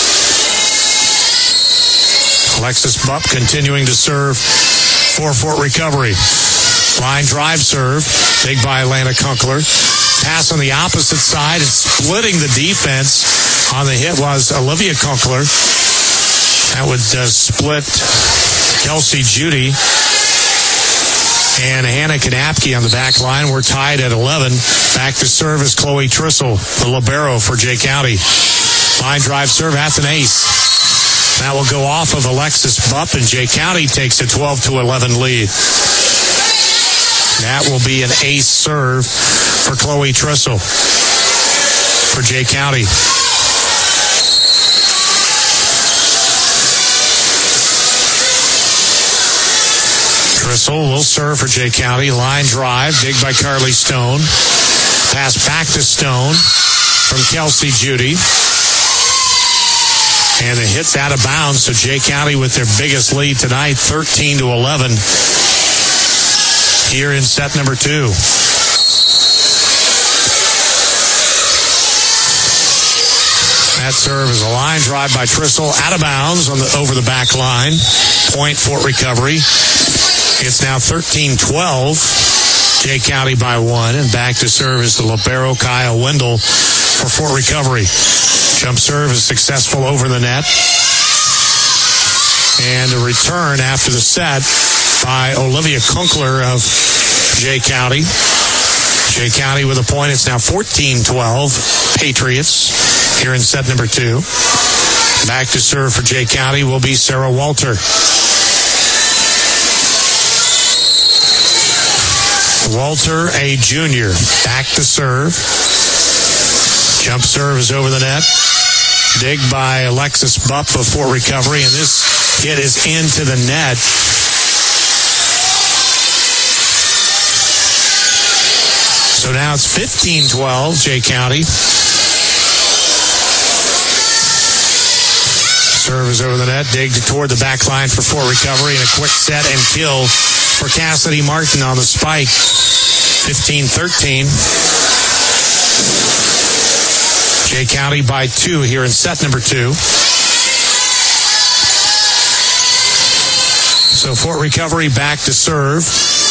Alexis Bupp continuing to serve for Fort Recovery. Line drive serve. Big by Atlanta Kunkel. Pass on the opposite side. And splitting the defense on the hit was Olivia Kunkel. That would uh, split Kelsey Judy and Hannah Kanapke on the back line. We're tied at eleven. Back to serve is Chloe Trissel, the libero for Jay County. Line drive serve. That's an ace. That will go off of Alexis Bupp, and Jay County takes a twelve to eleven lead. That will be an ace serve for Chloe Trissel for Jay County. Trissel will serve for Jay County. Line drive, dig by Carly Stone. Pass back to Stone from Kelsey Judy. And the hit's out of bounds, so Jay County with their biggest lead tonight, thirteen to eleven. Here in set number two. That serve is a line drive by Trissel, out of bounds on the over the back line. Point Fort Recovery. It's now thirteen twelve. Jay County by one, and back to serve is the libero Kyle Wendell for Fort Recovery. Jump serve is successful over the net. And a return after the set by Olivia Kunkel of Jay County. Jay County with a point. It's now fourteen twelve. Patriots here in set number two. Back to serve for Jay County will be Sarah Walter. Walter, a junior, back to serve. Jump serve is over the net. Dig by Alexis Bupp before recovery, and this hit is into the net. So now it's fifteen twelve, Jay County. Serve is over the net. Dig toward the back line for Fort Recovery, and a quick set and kill for Cassidy Martin on the spike. fifteen thirteen. Jay County by two here in set number two. So Fort Recovery back to serve.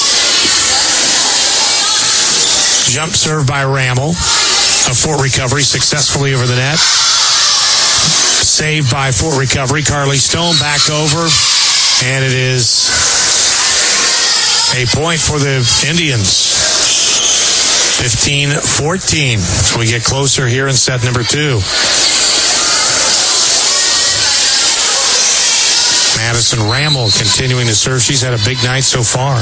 Jump serve by Rammel. A Fort Recovery successfully over the net. Saved by Fort Recovery. Carly Stone back over. And it is a point for the Indians. fifteen fourteen. So we get closer here in set number two. Madison Rammel continuing to serve. She's had a big night so far.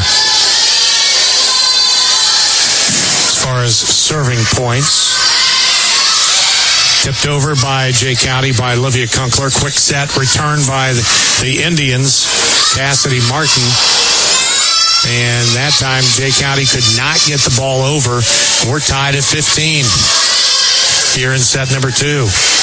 As far as serving points. Tipped over by Jay County by Olivia Kunkler. Quick set. Returned by the, the Indians. Cassidy Martin. And that time, Jay County could not get the ball over. We're tied at fifteen here in set number two.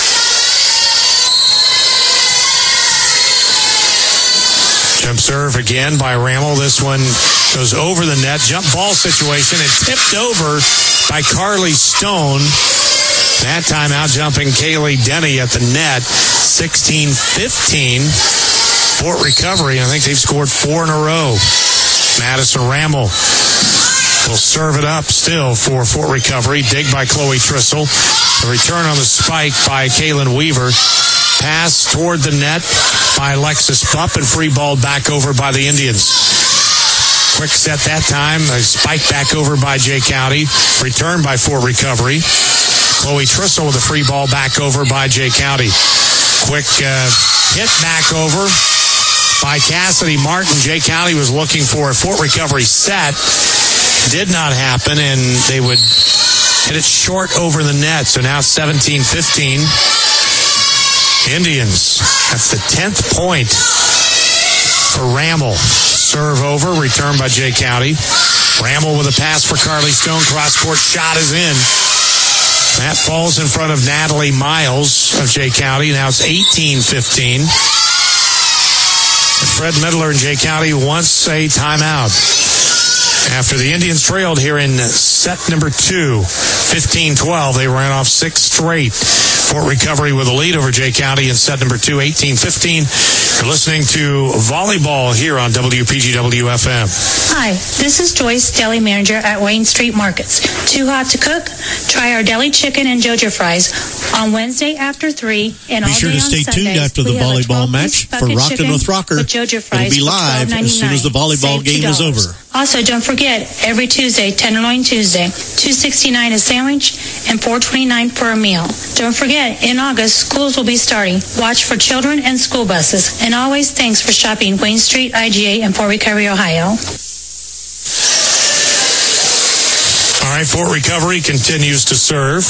Jump serve again by Rammel. This one goes over the net. Jump ball situation and tipped over by Carly Stone. That time out jumping Kaylee Denny at the net. sixteen fifteen. Fort Recovery. I think they've scored four in a row. Madison Rammel will serve it up still for Fort Recovery. Dig by Chloe Trissel. The return on the spike by Kaylin Weaver. Pass toward the net by Alexis Bupp and free ball back over by the Indians. Quick set that time. A spike back over by Jay County. Return by Fort Recovery. Chloe Trissel with a free ball back over by Jay County. Quick uh, hit back over by Cassidy Martin. Jay County was looking for a Fort Recovery set. Did not happen, and they would hit it short over the net. So now seventeen fifteen. Indians. That's the tenth point for Rammel. Serve over, return by Jay County. Rammel with a pass for Carly Stone. Cross-court shot is in. That falls in front of Natalie Miles of Jay County. Now it's eighteen fifteen. Fred Middler and Jay County wants a timeout. After the Indians trailed here in set number two, fifteen twelve, they ran off six straight. Fort Recovery with a lead over Jay County in set number two, eighteen fifteen. You're listening to volleyball here on W P G W F M. Hi, this is Joyce, deli manager at Wayne Street Markets. Too hot to cook? Try our deli chicken and Joja fries on Wednesday after three and all Be sure day to on stay Sundays. tuned after the We have a volleyball twelve-piece match for bucket Rockin' chicken with Rocker. with Joja fries It'll be for live twelve as soon as the volleyball Save game is two dollars. over. Also, don't forget, every Tuesday, Tenderloin Tuesday, two sixty-nine a sandwich and four twenty-nine for a meal. Don't forget, in August, schools will be starting. Watch for children and school buses. And always thanks for shopping Wayne Street, I G A, and Fort Recovery, Ohio. All right, Fort Recovery continues to serve.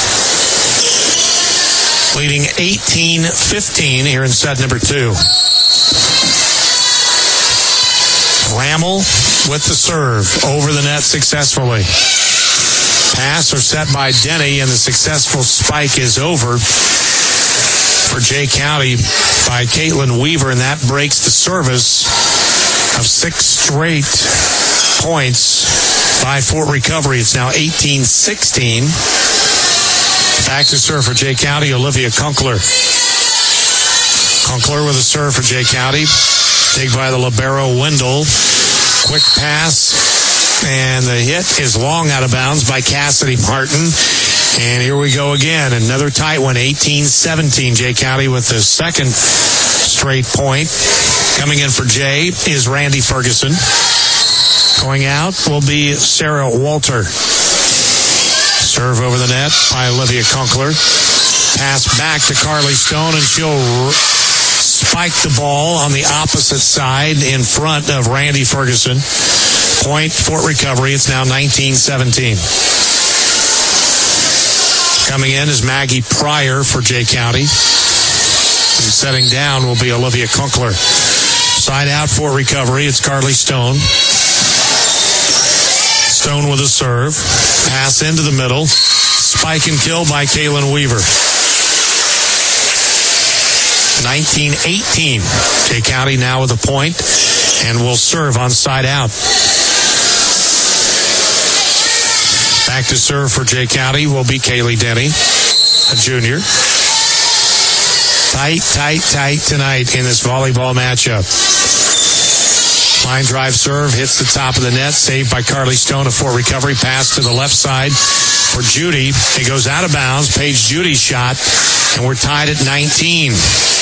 Leading eighteen fifteen here in set number two. Rammel with the serve over the net successfully. Pass or set by Denny, and the successful spike is over for Jay County by Caitlin Weaver, and that breaks the service of six straight points by Fort Recovery. It's now eighteen sixteen. Back to serve for Jay County, Olivia Kunkler. Kunkler with a serve for Jay County. Dig by the libero Wendell. Quick pass. And the hit is long out of bounds by Cassidy Martin. And here we go again. Another tight one, eighteen seventeen. Jay County with the second straight point. Coming in for Jay is Randy Ferguson. Going out will be Sarah Walter. Serve over the net by Olivia Kunkler. Pass back to Carly Stone, and she'll r- spike the ball on the opposite side in front of Randy Ferguson. Point, Fort Recovery. It's now nineteen seventeen. Coming in is Maggie Pryor for Jay County. And setting down will be Olivia Kunkler. Side out for Recovery. It's Carly Stone. Stone with a serve. Pass into the middle. Spike and kill by Kaylin Weaver. nineteen eighteen. Jay County now with a point and will serve on side out. Back to serve for Jay County will be Kaylee Denny, a junior. Tight, tight, tight tonight in this volleyball matchup. Line drive serve hits the top of the net, saved by Carly Stone. A Fort Recovery pass to the left side for Judy. It goes out of bounds. Paige Judy's shot, and we're tied at nineteen.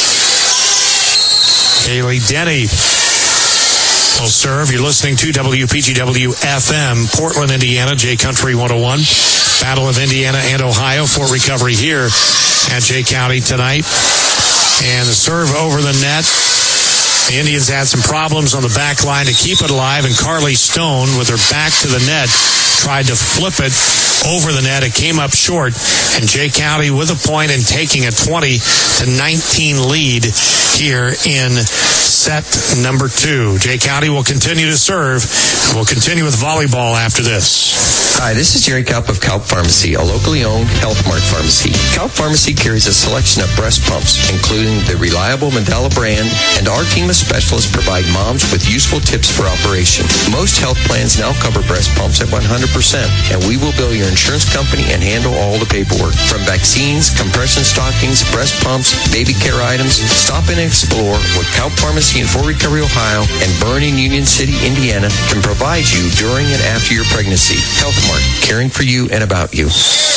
Kaylee Denny will serve. You're listening to W P G W F M, Portland, Indiana, J Country one oh one. Battle of Indiana and Ohio. Fort Recovery here at Jay County tonight. And the serve over the net. The Indians had some problems on the back line to keep it alive, and Carly Stone, with her back to the net, tried to flip it over the net. It came up short, and Jay County with a point and taking a twenty to nineteen lead here in set number two. Jay County will continue to serve, and we'll continue with volleyball after this. Hi, this is Jerry Kaup of Kaup Pharmacy, a locally owned Health Mart pharmacy. Kaup Pharmacy carries a selection of breast pumps, including the reliable Mandela brand, and our team of specialists provide moms with useful tips for operation. Most health plans now cover breast pumps at one hundred percent, and we will bill your insurance company and handle all the paperwork. From vaccines, compression stockings, breast pumps, baby care items, stop in and explore what Kaup Pharmacy in Fort Recovery, Ohio, and Burning Union City, Indiana can provide you during and after your pregnancy. Health Mart, caring for you and about you.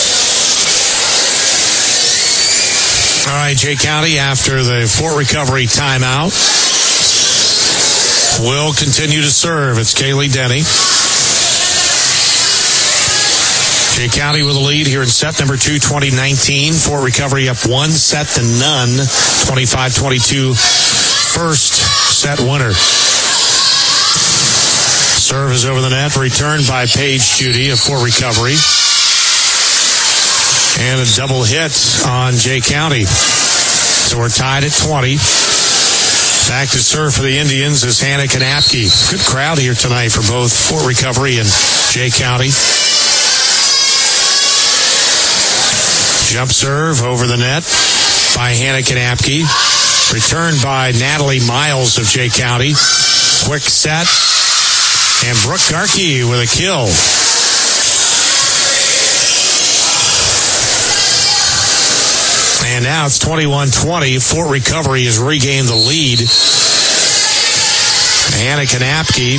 All right, Jay County, after the Fort Recovery timeout, will continue to serve. It's Kaylee Denny. Jay County with a lead here in set number two, twenty nineteen. Fort Recovery up one set to none. twenty-five twenty-two first set winner. Serve is over the net, returned by Paige Judy of Fort Recovery. And a double hit on Jay County. So we're tied at twenty. Back to serve for the Indians is Hannah Kanapke. Good crowd here tonight for both Fort Recovery and Jay County. Jump serve over the net by Hannah Kanapke. Returned by Natalie Miles of Jay County. Quick set. And Brooke Garkey with a kill. And now it's twenty-one twenty. Fort Recovery has regained the lead. Hannah Kanapke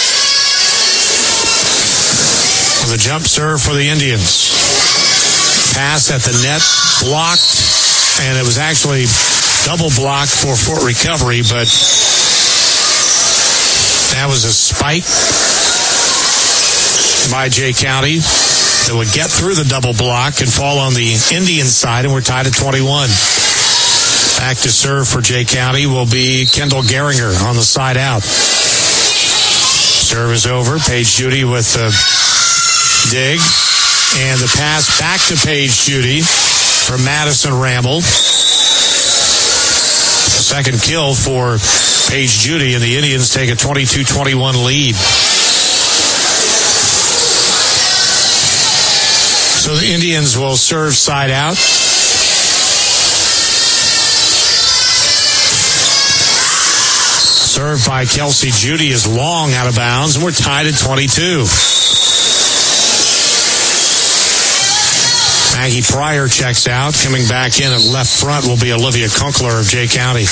with a jump serve for the Indians. Pass at the net, blocked, and it was actually double blocked for Fort Recovery, but that was a spike by Jay County that would get through the double block and fall on the Indian side, and we're tied at twenty-one. Back to serve for Jay County will be Kendall Geringer on the side out. Serve is over. Paige Judy with the dig. And the pass back to Paige Judy for Madison Ramble. Second kill for Paige Judy, and the Indians take a twenty-two twenty-one lead. So the Indians will serve side out. Served by Kelsey Judy is long out of bounds, and we're tied at twenty-two. Maggie Pryor checks out. Coming back in at left front will be Olivia Kunkler of Jay County.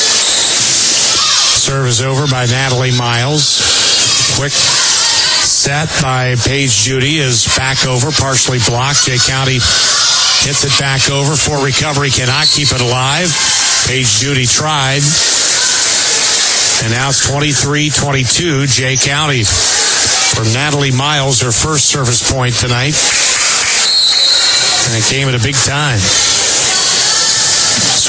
Serve is over by Natalie Miles. Quick set by Paige Judy is back over, partially blocked. Jay County hits it back over. Fort Recovery cannot keep it alive. Paige Judy tried. And now it's twenty-three twenty-two, Jay County. For Natalie Miles, her first service point tonight. And it came at a big time.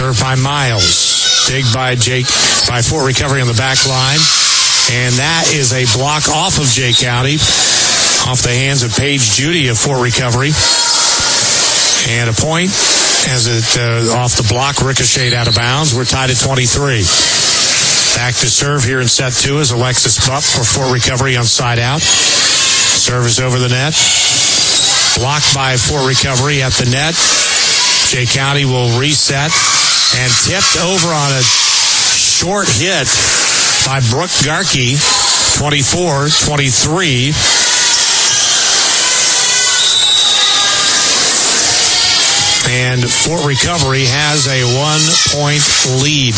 Served by Miles. Dig by Jake, by Fort Recovery on the back line. And that is a block off of Jay County, off the hands of Paige Judy of Fort Recovery. And a point as it uh, off the block ricocheted out of bounds. We're tied at twenty-three. Back to serve here in set two is Alexis Bupp for Fort Recovery on side out. Serve is over the net. Blocked by Fort Recovery at the net. Jay County will reset and tipped over on a short hit by Brooke Garkey, twenty-four twenty-three. And Fort Recovery has a one-point lead.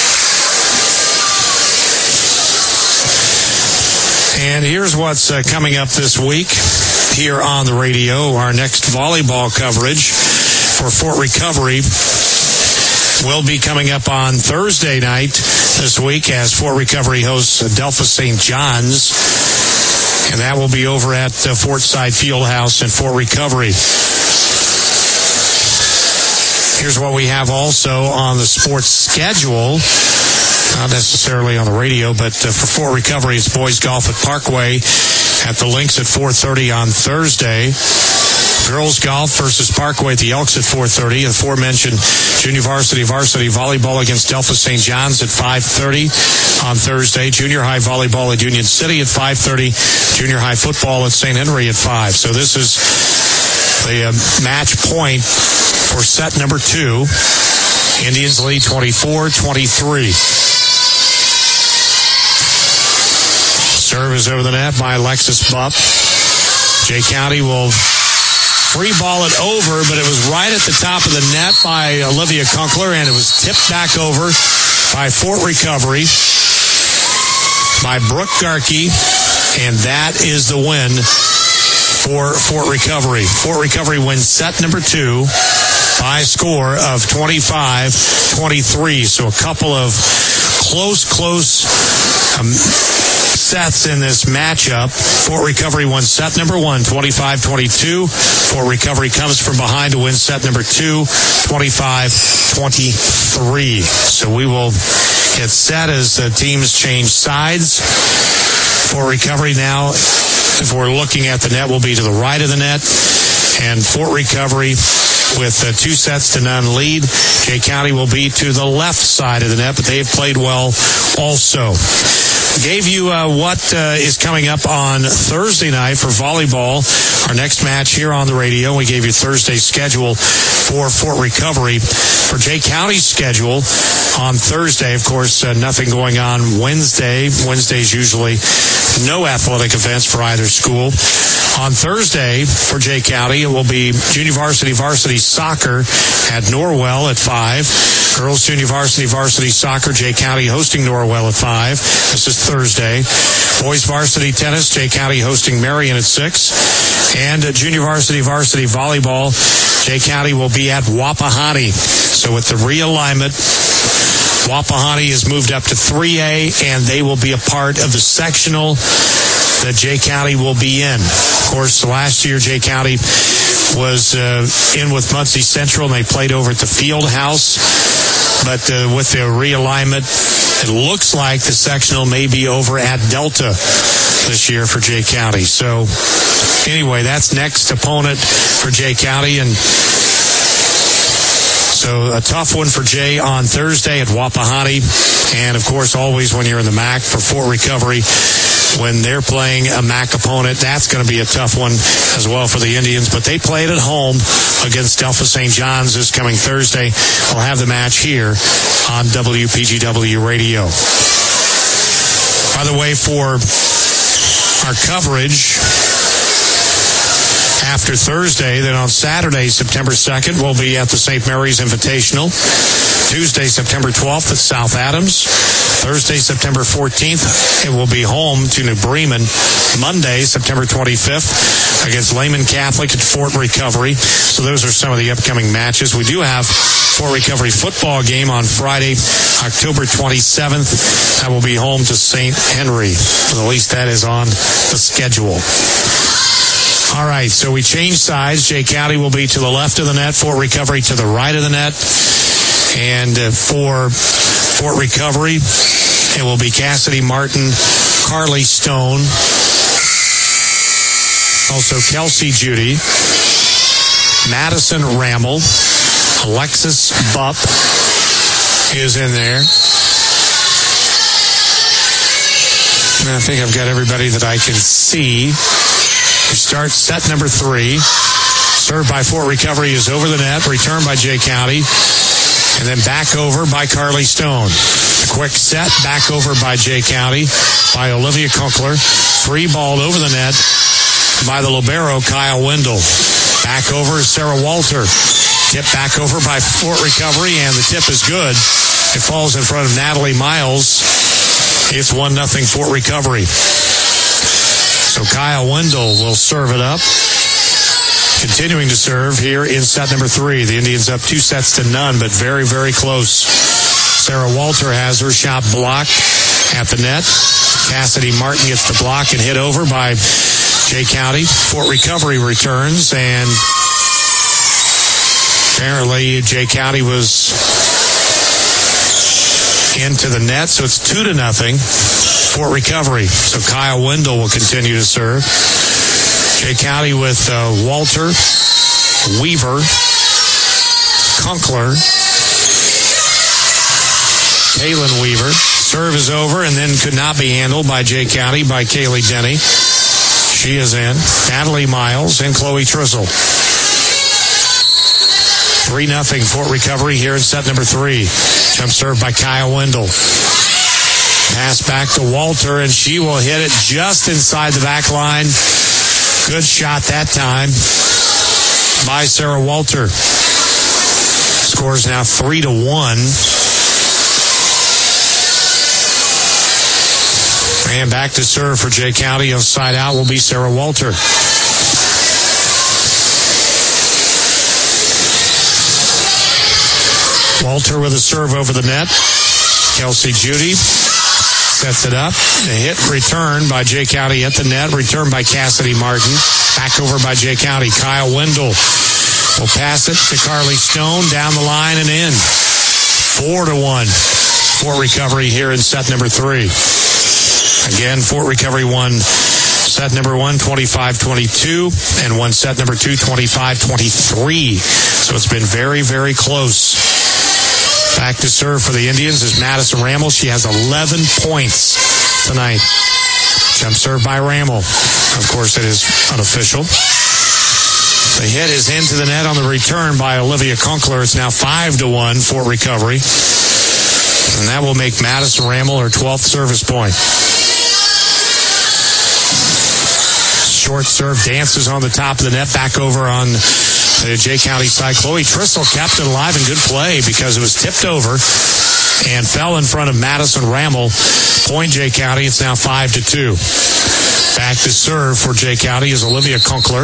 And here's what's uh, coming up this week here on the radio. Our next volleyball coverage for Fort Recovery will be coming up on Thursday night this week as Fort Recovery hosts Adelphia Saint John's. And that will be over at uh, Fort Side Fieldhouse in Fort Recovery. Here's what we have also on the sports schedule. Not necessarily on the radio, but uh, for Fort Recovery, it's boys golf at Parkway at the Links at four thirty on Thursday. Girls golf versus Parkway at the Elks at four thirty. The aforementioned junior varsity varsity volleyball against Delphia Saint John's at five thirty on Thursday. Junior high volleyball at Union City at five thirty. Junior high football at Saint Henry at five. So this is the uh, match point for set number two. Indians lead twenty-four twenty-three. Serve is over the net by Alexis Bupp. Jay County will free ball it over, but it was right at the top of the net by Olivia Kunkler, and it was tipped back over by Fort Recovery by Brooke Garkey, and that is the win for Fort Recovery. Fort Recovery wins set number two by a score of twenty-five twenty-three. So a couple of close, close um, sets in this matchup. Fort Recovery won set number one, twenty-five twenty-two. Fort Recovery comes from behind to win set number two, twenty-five twenty-three. So we will get set as the teams change sides. Fort Recovery now, if we're looking at the net, will be to the right of the net. And Fort Recovery with uh, two sets to none lead. Jay County will be to the left side of the net, but they have played well also. Gave you uh, what uh, is coming up on Thursday night for volleyball. Our next match here on the radio. We gave you Thursday's schedule for Fort Recovery. For Jay County's schedule on Thursday, of course, uh, nothing going on Wednesday. Wednesday's usually no athletic events for either school. On Thursday for Jay County, it will be junior varsity varsity soccer at Norwell at five. Girls junior varsity varsity soccer, Jay County hosting Norwell at five. This is Thursday. Boys varsity tennis, Jay County hosting Marion at six. And junior varsity varsity volleyball, Jay County will be at Wapahani. So with the realignment, Wapahani has moved up to three A, and they will be a part of the sectional that Jay County will be in. Of course, last year Jay County was uh, in with Muncie Central, and they played over at the Field House. But uh, with the realignment, it looks like the sectional may be over at Delta this year for Jay County. So anyway, that's next opponent for Jay County. And so a tough one for Jay on Thursday at Wapahani. And, of course, always when you're in the M A C for Fort Recovery, when they're playing a M A C opponent, that's going to be a tough one as well for the Indians. But they played at home against Delphia Saint John's this coming Thursday. We'll have the match here on W P G W Radio. By the way, for our coverage after Thursday, then on Saturday, September second, we'll be at the Saint Mary's Invitational. Tuesday, September twelfth at South Adams. Thursday, September fourteenth, it will be home to New Bremen. Monday, September twenty-fifth, against Lehman Catholic at Fort Recovery. So those are some of the upcoming matches. We do have Fort Recovery football game on Friday, October twenty-seventh. That will be home to Saint Henry. At least that is on the schedule. All right, so we change sides. Jay County will be to the left of the net, Fort Recovery to the right of the net. And uh, for Fort Recovery, it will be Cassidy Martin, Carly Stone, also Kelsey Judy, Madison Rammel, Alexis Bupp is in there. And I think I've got everybody that I can see. We start set number three. Served by Fort Recovery is over the net, returned by Jay County, and then back over by Carly Stone. A quick set, back over by Jay County, by Olivia Kunkler. Free ball over the net by the libero, Kyle Wendell. Back over Sarah Walter. Tip back over by Fort Recovery, and the tip is good. It falls in front of Natalie Miles. It's one nothing Fort Recovery. So Kyle Wendell will serve it up. Continuing to serve here in set number three. The Indians up two sets to none, but very, very close. Sarah Walter has her shot blocked at the net. Cassidy Martin gets the block and hit over by Jay County. Fort Recovery returns, and apparently Jay County was into the net, so it's two to nothing Fort Recovery. So Kyle Wendell will continue to serve. Jay County with uh, Walter, Weaver, Kunkler, Kaylin Weaver. Serve is over and then could not be handled by Jay County by Kaylee Denny. She is in. Natalie Miles and Chloe Trissel. three nothing Fort Recovery here in set number three. Jump serve by Kyle Wendell. Pass back to Walter, and she will hit it just inside the back line. Good shot that time by Sarah Walter. Scores now three to one. And back to serve for Jay County. On side out will be Sarah Walter. Walter with a serve over the net. Kelsey Judy sets it up. A hit return by Jay County at the net. Return by Cassidy Martin. Back over by Jay County. Kyle Wendell will pass it to Carly Stone. Down the line and in. Four to one. Fort Recovery here in set number three. Again, Fort Recovery won set number one, twenty-five twenty-two, and won set number two, twenty-five twenty-three. So it's been very, very close. Back to serve for the Indians is Madison Rammel. She has eleven points tonight. Jump serve by Rammel. Of course, it is unofficial. The hit is into the net on the return by Olivia Kunkler. It's now five to one Fort Recovery. And that will make Madison Rammel her twelfth service point. Short serve dances on the top of the net. Back over on the Jay County side. Chloe Trissel kept it alive in good play because it was tipped over and fell in front of Madison Rammel. Point Jay County. It's now five to two. Back to serve for Jay County is Olivia Kunkler.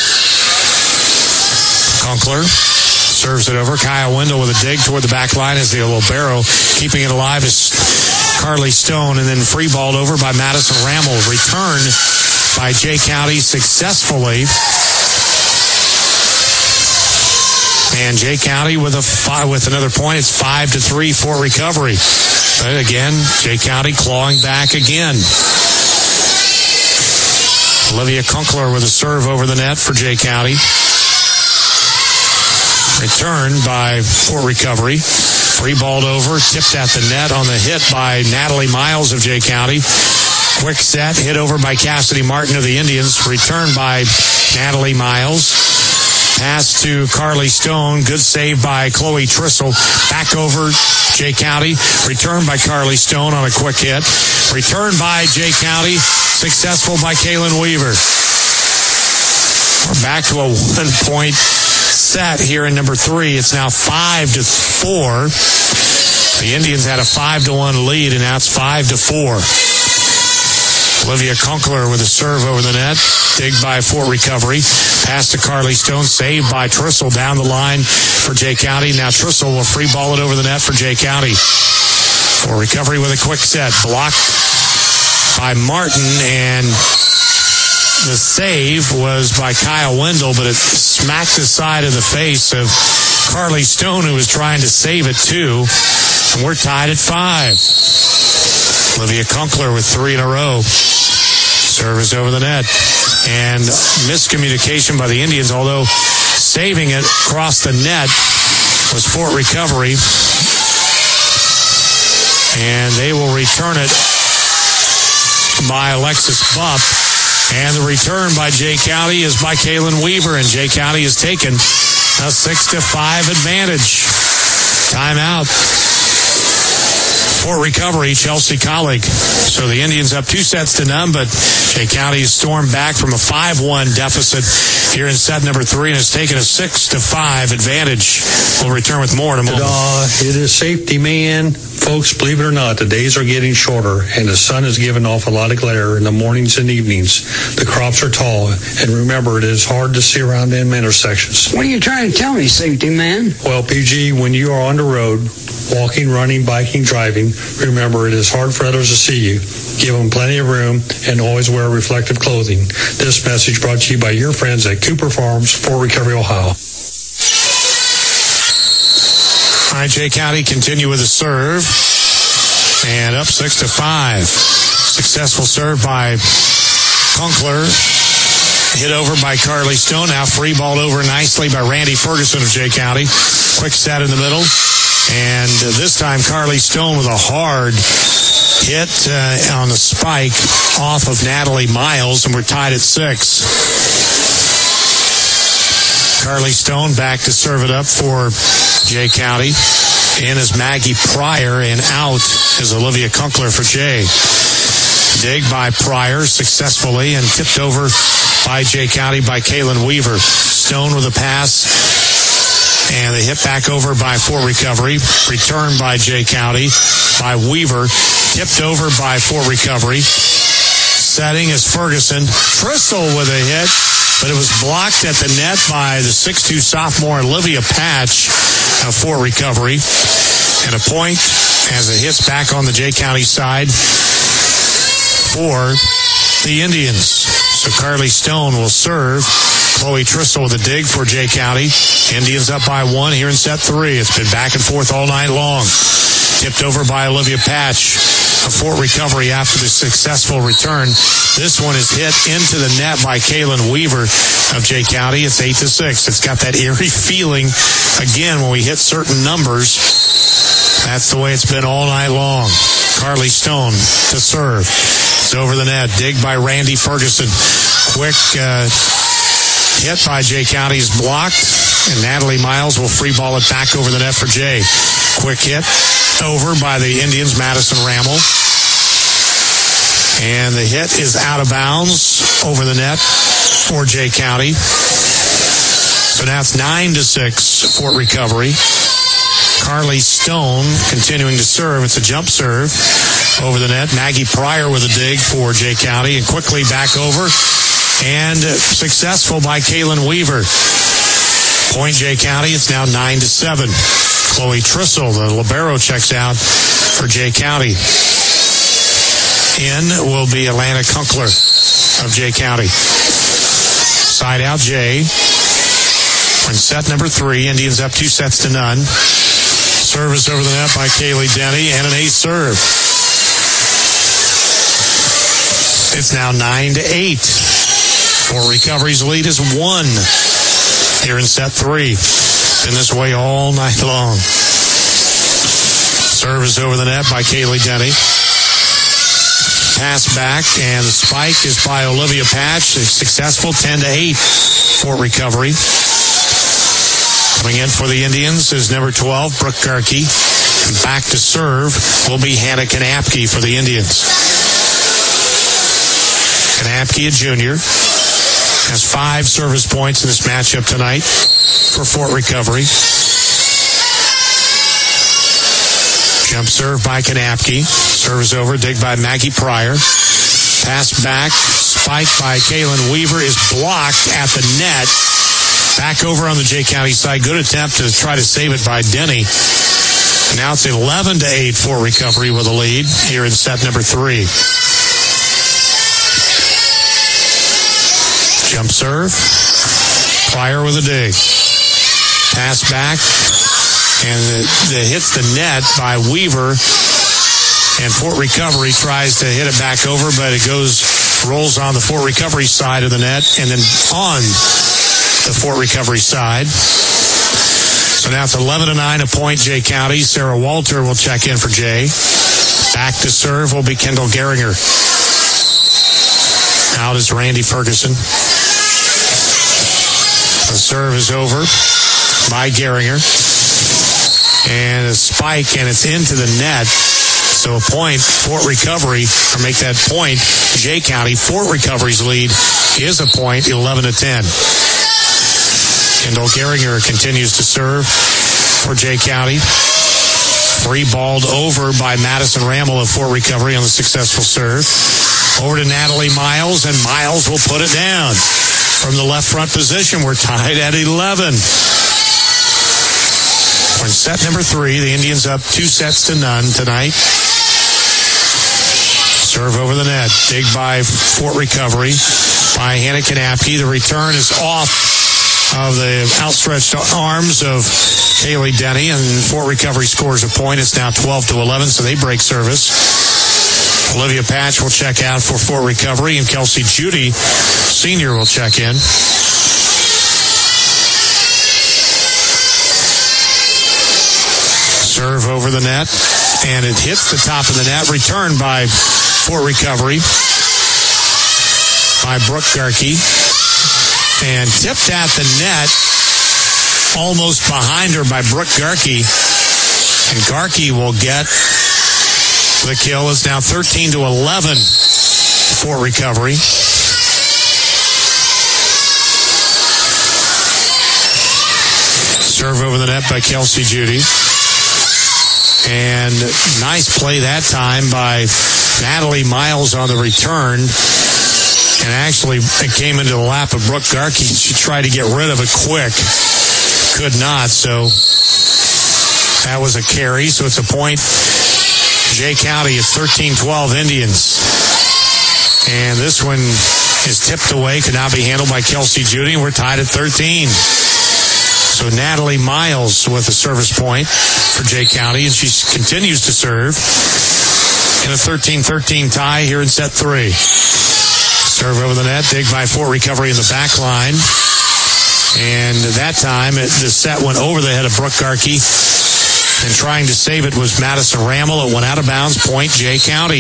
Kunkler serves it over. Kyle Wendell with a dig toward the back line as the libero. Keeping it alive is Carly Stone, and then free balled over by Madison Rammel. Return by Jay County successfully. And Jay County with a five, with another point. It's five to three Fort Recovery. But again, Jay County clawing back again. Olivia Kunkler with a serve over the net for Jay County. Returned by Fort Recovery. Free balled over, tipped at the net on the hit by Natalie Miles of Jay County. Quick set, hit over by Cassidy Martin of the Indians. Returned by Natalie Miles. Pass to Carly Stone. Good save by Chloe Trissel. Back over Jay County. Returned by Carly Stone on a quick hit. Returned by Jay County. Successful by Kaylin Weaver. We're back to a one-point set here in number three. It's now five to four. The Indians had a five to one lead, and now it's five to four. Olivia Kunkler with a serve over the net. Dig by Fort Recovery. Pass to Carly Stone. Saved by Trissel down the line for Jay County. Now Trissel will free ball it over the net for Jay County. Fort Recovery with a quick set. Blocked by Martin, and the save was by Kyle Wendell, but it smacked the side of the face of Carly Stone, who was trying to save it too. And we're tied at five. Olivia Kunkel with three in a row. Service over the net. And miscommunication by the Indians, although saving it across the net was Fort Recovery. And they will return it by Alexis Bupp. And the return by Jay County is by Kaylin Weaver. And Jay County has taken a six to five advantage. Timeout. Fort Recovery, Chelsea Colleague. So the Indians up two sets to none, but Jay County has stormed back from a five one deficit here in set number three and has taken a six to five advantage. We'll return with more in a moment. Ta-da. It is safety, man. Folks, believe it or not, the days are getting shorter and the sun is giving off a lot of glare in the mornings and evenings. The crops are tall, and remember, it is hard to see around them intersections. What are you trying to tell me, safety man? Well, P G, when you are on the road, walking, running, biking, driving, remember, it is hard for others to see you. Give them plenty of room and always wear reflective clothing. This message brought to you by your friends at Cooper Farms, Fort Recovery, Ohio. All right, Jay County continue with a serve. And up six to five. Successful serve by Kunkel. Hit over by Carly Stone. Now free balled over nicely by Randy Ferguson of Jay County. Quick set in the middle. And this time Carly Stone with a hard hit uh, on the spike off of Natalie Miles. And we're tied at six. Carly Stone back to serve it up for Jay County. In is Maggie Pryor, and out is Olivia Kunkel for Jay. Dig by Pryor successfully and tipped over by Jay County by Kaylin Weaver. Stone with a pass, and the hit back over by Fort Recovery. Return by Jay County by Weaver. Tipped over by Fort Recovery. Setting is Ferguson. Trissel with a hit, but it was blocked at the net by the six two sophomore Olivia Patch of Fort Recovery. And a point as it hits back on the Jay County side for the Indians. So Carly Stone will serve. Chloe Trissel with a dig for Jay County. Indians up by one here in set three. It's been back and forth all night long. Tipped over by Olivia Patch of Fort Recovery after the successful return. This one is hit into the net by Kaylin Weaver of Jay County. It's eight to six. It's got that eerie feeling again when we hit certain numbers. That's the way it's been all night long. Carly Stone to serve. It's over the net. Dig by Randy Ferguson. Quick uh, hit by Jay County is blocked, and Natalie Miles will free ball it back over the net for Jay. Quick hit over by the Indians, Madison Rammel. And the hit is out of bounds over the net for Jay County. So now it's nine to six, Fort Recovery. Carly Stone continuing to serve. It's a jump serve over the net. Maggie Pryor with a dig for Jay County, and quickly back over. And successful by Kaylin Weaver. Point Jay County. It's now nine to seven. Chloe Trissel, the libero, checks out for Jay County. In will be Alana Kunkel of Jay County. Side out Jay. We're in set number three. Indians up two sets to none. Service over the net by Kaylee Denny, and an ace serve. It's now nine to eight. Fort Recovery's lead is one here in set three. Been this way all night long. Service over the net by Kaylee Denny. Pass back, and the spike is by Olivia Patch. It's successful, ten to eight. Fort Recovery. Coming in for the Indians is number twelve, Brooke Garkey. And back to serve will be Hannah Kanapke for the Indians. Kanapke, a junior, has five service points in this matchup tonight for Fort Recovery. Jump serve by Kanapke. Service over, dig by Maggie Pryor. Pass back, spike by Kaylin Weaver is blocked at the net. Back over on the Jay County side. Good attempt to try to save it by Denny. Now it's eleven to eight for Recovery with a lead here in set number three. Jump serve. Pryor with a dig. Pass back, and it hits the net by Weaver. And Fort Recovery tries to hit it back over, but it goes, rolls on the Fort Recovery side of the net, and then on the Fort Recovery side. So now it's eleven to nine, a point, Jay County. Sarah Walter will check in for Jay. Back to serve will be Kendall Geringer. Out is Randy Ferguson. The serve is over by Geringer. And a spike, and it's into the net. So a point, Fort Recovery, or make that point, Jay County. Fort Recovery's lead is a point, eleven to ten. Kendall Geringer continues to serve for Jay County. Three balled over by Madison Rammel of Fort Recovery on the successful serve. Over to Natalie Miles, and Miles will put it down. From the left front position, we're tied at eleven. We're in set number three. The Indians up two sets to none tonight. Serve over the net. Dig by Fort Recovery by Hannah Kanapke. The return is off of the outstretched arms of Kaylee Denny, and Fort Recovery scores a point. It's now twelve to eleven, so they break service. Olivia Patch will check out for Fort Recovery, and Kelsey Judy, senior, will check in. Serve over the net, and it hits the top of the net. Returned by Fort Recovery by Brooke Garkey, and tipped at the net, almost behind her by Brooke Garkey, and Garkey will get the kill. Is now thirteen to eleven Fort Recovery. Serve over the net by Kelsey Judy. And nice play that time by Natalie Miles on the return. And actually, it came into the lap of Brooke Garkey. She tried to get rid of it quick. Could not, so that was a carry. So it's a point. Jay County is thirteen twelve Indians. And this one is tipped away. Could not be handled by Kelsey Judy. We're tied at thirteen. So Natalie Miles with a service point for Jay County, and she continues to serve in a thirteen thirteen tie here in set three. Serve over the net, dig by Fort Recovery in the back line. And that time, it, the set went over the head of Brooke Garkey, and trying to save it was Madison Rammel. It went out of bounds, point Jay County.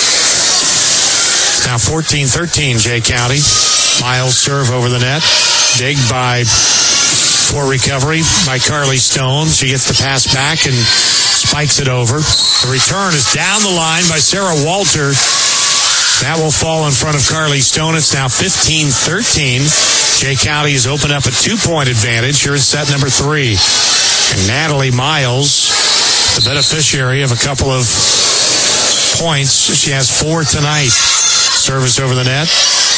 Now fourteen thirteen Jay County. Miles serve over the net, dig by Fort Recovery by Carly Stone. She gets the pass back and spikes it over. The return is down the line by Sarah Walter. That will fall in front of Carly Stone. It's now fifteen thirteen. Jay County has opened up a two-point advantage here in set number three. And Natalie Miles, the beneficiary of a couple of points. She has four tonight. Service over the net.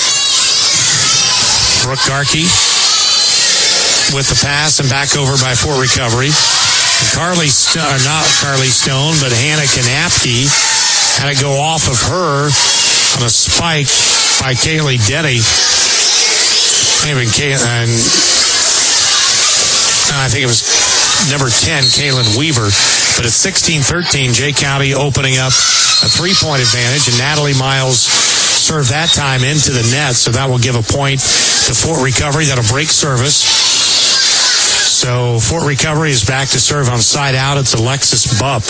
Brooke Garkey with the pass and back over by Fort Recovery. And Carly, St- uh, not Carly Stone, but Hannah Kanapke had to go off of her on a spike by Kaylee Denny. Maybe Kay- and uh, I think it was number ten, Kaylin Weaver. But it's sixteen thirteen, Jay County opening up a three-point advantage, and Natalie Miles served that time into the net, so that will give a point to Fort Recovery. That'll break service. So Fort Recovery is back to serve on side out. It's Alexis Bupp.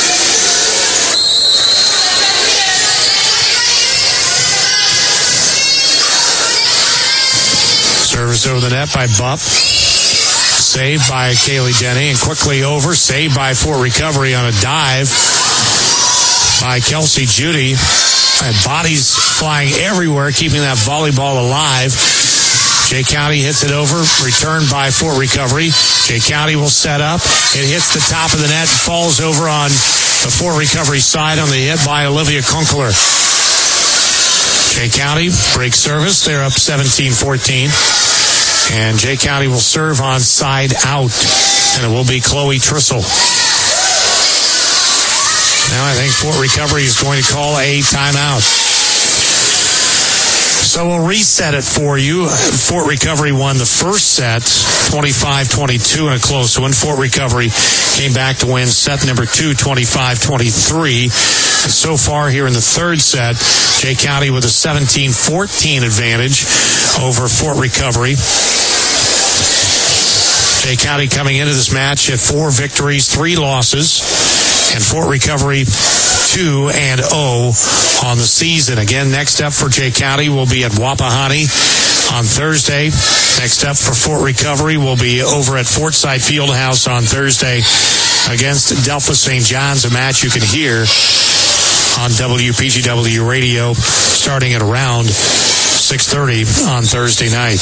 Service over the net by Bupp. Saved by Kaylee Denny, and quickly over. Saved by Fort Recovery on a dive by Kelsey Judy. And bodies flying everywhere, keeping that volleyball alive. Jay County hits it over, returned by Fort Recovery. Jay County will set up. It hits the top of the net, falls over on the Fort Recovery side on the hit by Olivia Kunkeler. Jay County breaks service. They're up seventeen fourteen. And Jay County will serve on side out. And it will be Chloe Trissel. Now I think Fort Recovery is going to call a timeout. So we'll reset it for you. Fort Recovery won the first set, twenty-five twenty-two in a close one. Fort Recovery came back to win set number two, twenty-five twenty-three. And so far here in the third set, Jay County with a seventeen fourteen advantage over Fort Recovery. Jay County coming into this match at four victories, three losses, and Fort Recovery two and oh on the season. Again, next up for Jay County will be at Wapahani on Thursday. Next up for Fort Recovery will be over at Fortside Fieldhouse on Thursday against Delphos Saint John's, a match you can hear on W P G W radio starting at around six thirty on Thursday night.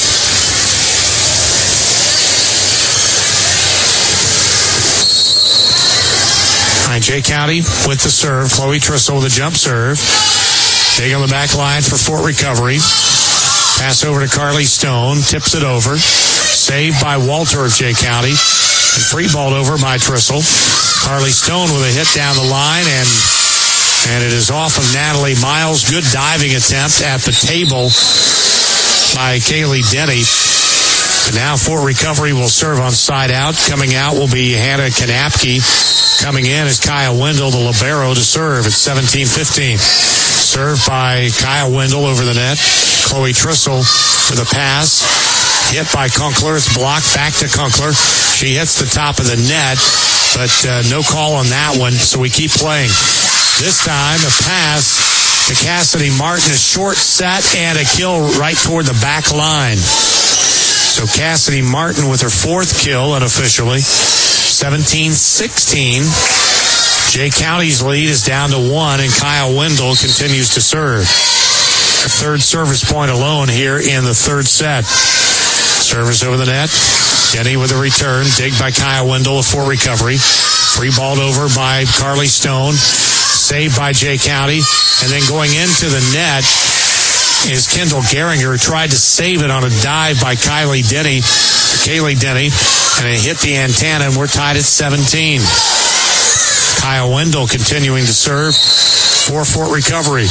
Jay County with the serve. Chloe Trissel with a jump serve. Dig on the back line for Fort Recovery. Pass over to Carly Stone. Tips it over. Saved by Walter of Jay County. And free balled over by Trissel. Carly Stone with a hit down the line. And, and it is off of Natalie Miles. Good diving attempt at the table by Kaylee Denny. And now Fort Recovery will serve on side out. Coming out will be Hannah Kanapke. Coming in is Kaya Wendell, the libero, to serve at seventeen fifteen. Served by Kaya Wendell over the net. Chloe Trissel with a pass. Hit by Kunkler. It's blocked back to Kunkler. She hits the top of the net, but uh, no call on that one, so we keep playing. This time, a pass to Cassidy Martin, a short set, and a kill right toward the back line. So Cassidy Martin with her fourth kill unofficially. seventeen sixteen. Jay County's lead is down to one, and Kyle Wendell continues to serve. Her third service point alone here in the third set. Service over the net. Denny with a return. Dig by Kyle Wendell of Fort Recovery. Free balled over by Carly Stone. Saved by Jay County. And then going into the net is Kendall Geringer, who tried to save it on a dive by Kylie Denny, Kaylee Denny, and it hit the antenna, and we're tied at seventeen. Kyle Wendell continuing to serve for Fort Recovery.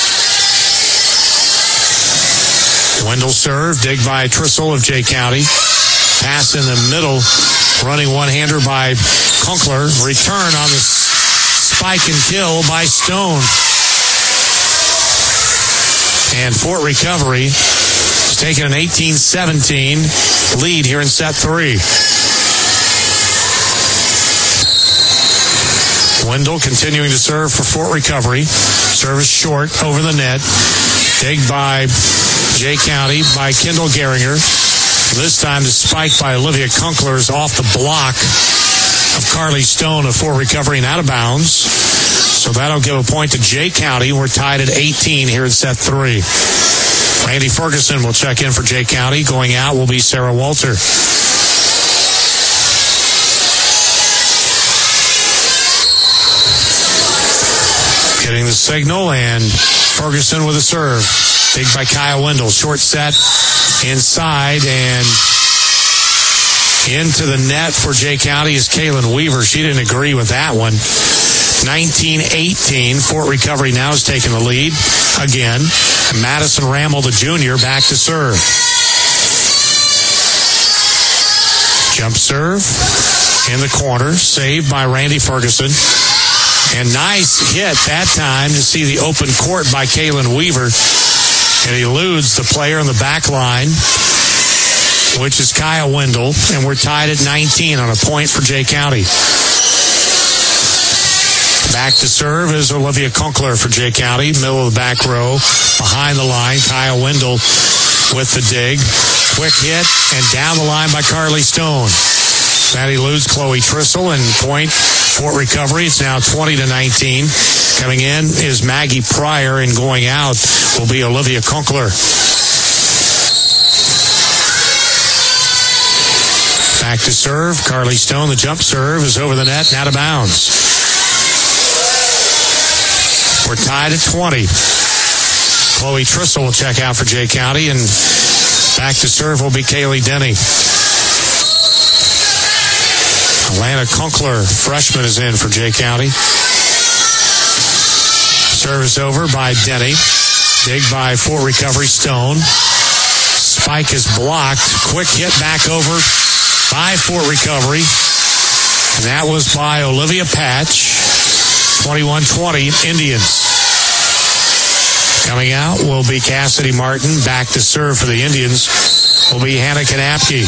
Wendell serve, dig by Trissel of Jay County. Pass in the middle, running one-hander by Kunkler. Return on the spike and kill by Stone. And Fort Recovery is taking an eighteen seventeen lead here in set three. Wendell continuing to serve for Fort Recovery. Service short over the net. Dig by Jay County by Kendall Geringer. This time the spike by Olivia Kunkler is off the block of Carly Stone of Fort Recovery and out of bounds. So that'll give a point to Jay County. We're tied at eighteen here in set three. Randy Ferguson will check in for Jay County. Going out will be Sarah Walter. Getting the signal, and Ferguson with a serve. Big by Kyle Wendell. Short set inside, and into the net for Jay County is Kaylin Weaver. She didn't agree with that one. nineteen eighteen. Fort Recovery now is taking the lead again. And Madison Ramel, the junior, back to serve. Jump serve in the corner. Saved by Randy Ferguson. And nice hit that time to see the open court by Kaylin Weaver. And he eludes the player on the back line, which is Kyle Wendell. And we're tied at nineteen on a point for Jay County. Back to serve is Olivia Kunkler for Jay County. Middle of the back row. Behind the line, Kyle Wendell with the dig. Quick hit, and down the line by Carly Stone. That eludes Chloe Trissel, and point Fort Recovery. It's now twenty to nineteen. Coming in is Maggie Pryor, and going out will be Olivia Kunkler. Back to serve. Carly Stone, the jump serve is over the net and out of bounds. We're tied at twenty. Chloe Trissel will check out for Jay County, and back to serve will be Kaylee Denny. Alana Kunkler, freshman, is in for Jay County. Service over by Denny. Dig by Fort Recovery Stone. Spike is blocked. Quick hit back over by Fort Recovery. And that was by Olivia Patch. twenty-one twenty Indians. Coming out will be Cassidy Martin. Back to serve for the Indians will be Hannah Kanapke.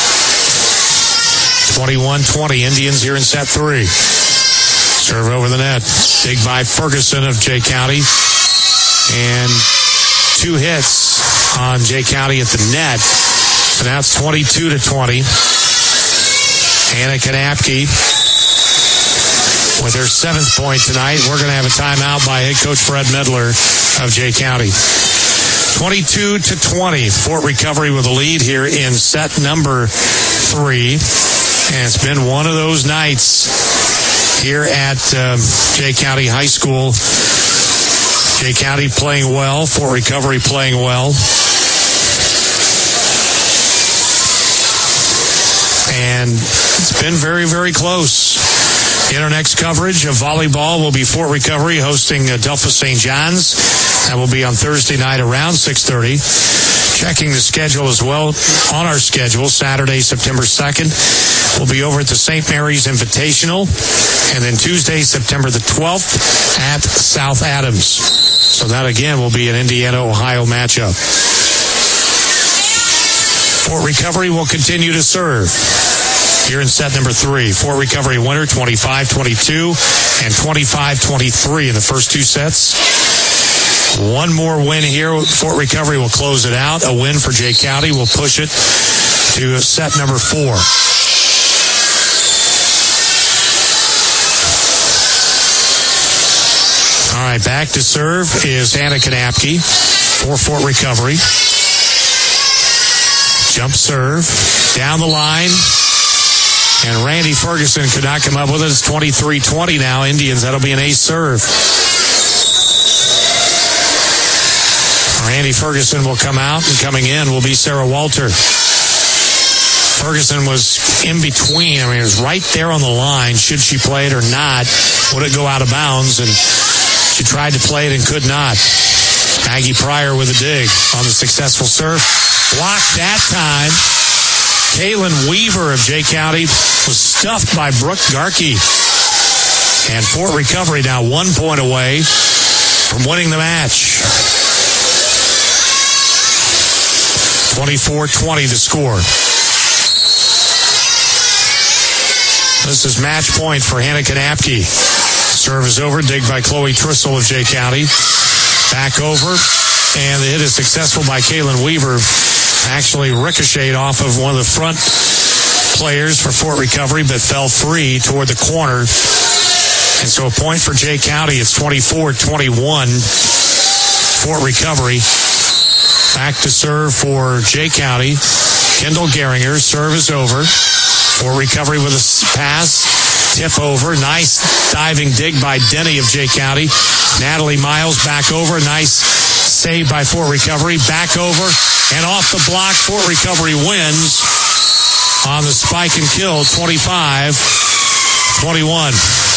twenty-one twenty Indians here in set three. Serve over the net. Dig by Ferguson of Jay County. And two hits on Jay County at the net. So now it's twenty-two to twenty. Hannah Kanapke with her seventh point tonight. We're going to have a timeout by head coach Fred Medler of Jay County. twenty-two to twenty. Fort Recovery with a lead here in set number three. And it's been one of those nights here at uh, Jay County High School. Jay County playing well. Fort Recovery playing well. And it's been very, very close. In our next coverage of volleyball will be Fort Recovery hosting Adelphia Saint John's. That will be on Thursday night around six thirty. Checking the schedule as well on our schedule, Saturday, September second, we'll be over at the Saint Mary's Invitational. And then Tuesday, September the twelfth at South Adams. So that again will be an Indiana-Ohio matchup. Fort Recovery will continue to serve here in set number three. Fort Recovery winner twenty-five twenty-two and twenty-five twenty-three in the first two sets. One more win here. Fort Recovery will close it out. A win for Jay County will push it to set number four. All right, back to serve is Hannah Kanapke for Fort Recovery. Jump serve down the line. And Randy Ferguson could not come up with it. It's twenty-three twenty now. Indians, that'll be an ace serve. Randy Ferguson will come out, and coming in will be Sarah Walter. Ferguson was in between. I mean, it was right there on the line. Should she play it or not? Would it go out of bounds? And she tried to play it and could not. Maggie Pryor with a dig on the successful serve. Blocked that time. Kaylin Weaver of Jay County was stuffed by Brooke Garkey. And Fort Recovery now one point away from winning the match. twenty-four twenty the score. This is match point for Hannah Kanapke. Serve is over. Dig by Chloe Trissel of Jay County. Back over. And the hit is successful by Kaylin Weaver. Actually ricocheted off of one of the front players for Fort Recovery, but fell free toward the corner. And so a point for Jay County. It's twenty-four twenty-one. Fort Recovery. Back to serve for Jay County. Kendall Geringer. Serve is over. Fort Recovery with a pass. Tip over. Nice diving dig by Denny of Jay County. Natalie Miles back over. Nice save by Fort Recovery. Back over. And off the block, Fort Recovery wins on the spike and kill, twenty-five twenty-one.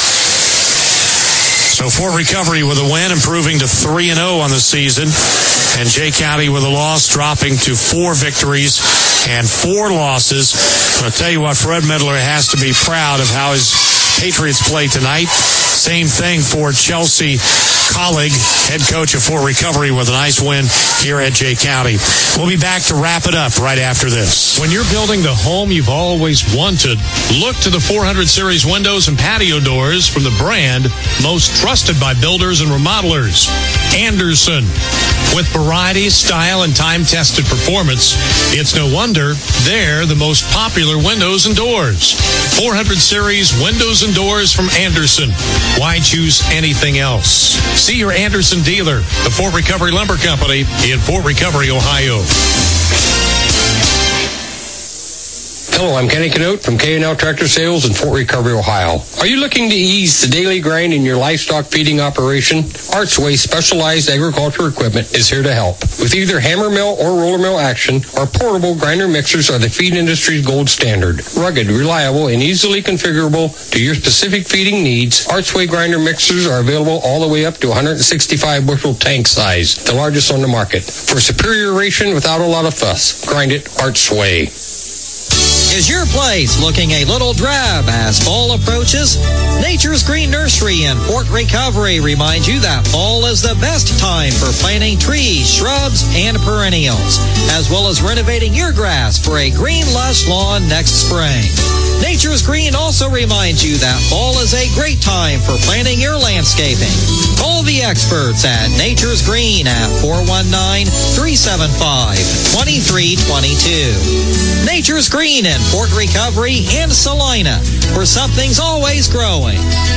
So Fort Recovery with a win, improving to three and oh on the season. And Jay County with a loss, dropping to four victories and four losses. I'll tell you what, Fred Medler has to be proud of how his Patriots play tonight. Same thing for Chelsea Colleague, head coach of Fort Recovery, with a nice win here at Jay County. We'll be back to wrap it up right after this. When you're building the home you've always wanted, look to the four hundred series windows and patio doors from the brand most trusted by builders and remodelers, Anderson. With variety, style, and time-tested performance, it's no wonder they're the most popular windows and doors. four hundred series windows and doors from Anderson. Why choose anything else? See your Anderson dealer, the Fort Recovery Lumber Company in Fort Recovery, Ohio. Hello, I'm Kenny Canote from K and L Tractor Sales in Fort Recovery, Ohio. Are you looking to ease the daily grind in your livestock feeding operation? Archway Specialized Agriculture Equipment is here to help. With either hammer mill or roller mill action, our portable grinder mixers are the feed industry's gold standard. Rugged, reliable, and easily configurable to your specific feeding needs, Archway grinder mixers are available all the way up to one hundred sixty-five bushel tank size, the largest on the market. For superior ration without a lot of fuss, grind it Archway. Is your place looking a little drab as fall approaches? Nature's Green Nursery in Fort Recovery reminds you that fall is the best time for planting trees, shrubs, and perennials, as well as renovating your grass for a green, lush lawn next spring. Nature's Green also reminds you that fall is a great time for planting your landscaping. Call the experts at Nature's Green at four one nine, three seven five, two three two two. Nature's Green in Fort Recovery and Salina, where something's always growing.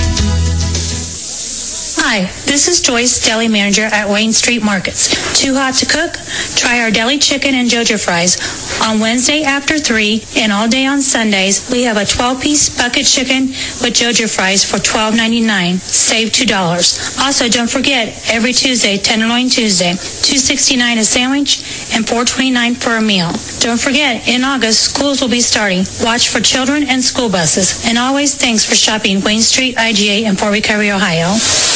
Hi, this is Joyce, deli manager at Wayne Street Markets. Too hot to cook? Try our deli chicken and Joja fries. On Wednesday after three and all day on Sundays, we have a twelve-piece bucket chicken with Joja fries for twelve ninety-nine. Save two dollars. Also, don't forget, every Tuesday, Tenderloin Tuesday, two sixty-nine a sandwich and four twenty-nine for a meal. Don't forget, in August, schools will be starting. Watch for children and school buses. And always thanks for shopping Wayne Street I G A in Fort Recovery, Ohio.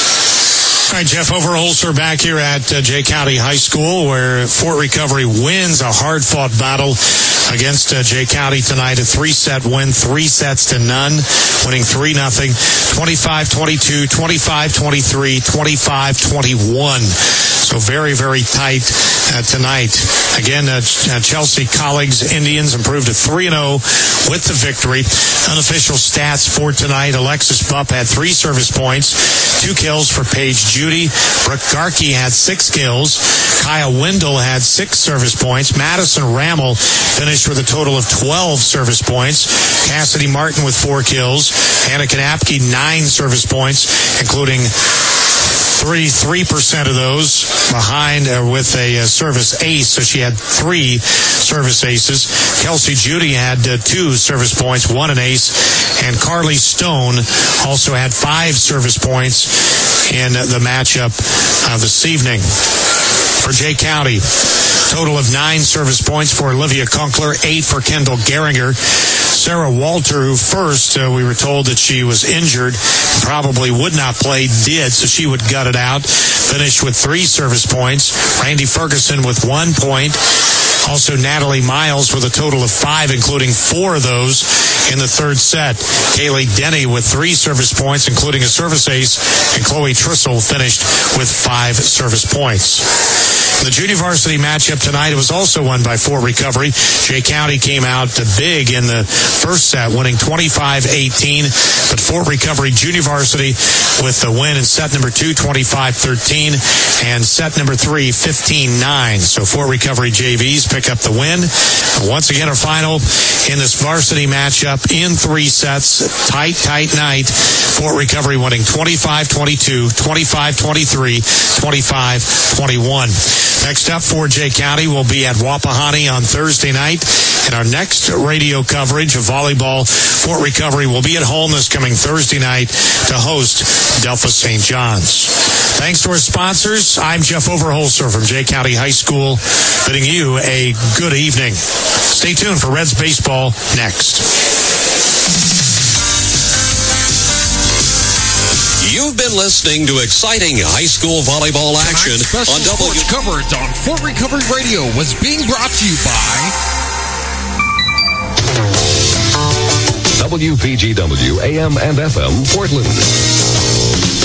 All right, Jeff Overholser back here at uh, Jay County High School, where Fort Recovery wins a hard-fought battle against uh, Jay County tonight. A three-set win, three sets to none, winning three nothing, twenty-five twenty-two, twenty-five twenty-three, twenty-five twenty-one. So very, very tight uh, tonight. Again, uh, Chelsea Colleagues Indians improved to three and oh with the victory. Unofficial stats for tonight: Alexis Bupp had three service points, two kills for Paige Judy. Brooke Garkey had six kills. Kaya Wendell had six service points. Madison Rammel finished with a total of twelve service points. Cassidy Martin with four kills. Hannah Kanapke, nine service points, including three, three percent of those behind uh, with a uh, service ace. So she had three service aces. Kelsey Judy had uh, two service points, one an ace. And Carly Stone also had five service points in the matchup uh, this evening. For Jay County, total of nine service points for Olivia Kunkler, eight for Kendall Geringer. Sarah Walter, who first uh, we were told that she was injured, probably would not play, did, so she would gut it out. Finished with three service points. Randy Ferguson with one point. Also Natalie Miles with a total of five, including four of those in the third set. Kaylee Denny with three service points, including a service ace, and Chloe Trissel finished with five service points. The junior varsity matchup tonight, it was also won by Fort Recovery. Jay County came out big in the first set, winning twenty-five eighteen, but Fort Recovery junior varsity with the win in set number two, twenty-five thirteen, and set number three, fifteen nine. So Fort Recovery J Vs pick up the win. Once again, our final in this varsity matchup in three sets. Tight, tight night. Fort Recovery winning twenty-five twenty-two, twenty-five twenty-three, twenty-five twenty-one. Next up for Jay County will be at Wapahani on Thursday night. And our next radio coverage of volleyball, Fort Recovery will be at home this coming Thursday night to host Delphos Saint John's. Thanks to our sponsors. I'm Jeff Overholser from Jay County High School, bidding you a good evening. Stay tuned for Reds baseball next. You've been listening to exciting high school volleyball action on W. Coverage on Fort Recovery Radio was being brought to you by W P G W A M and F M Portland.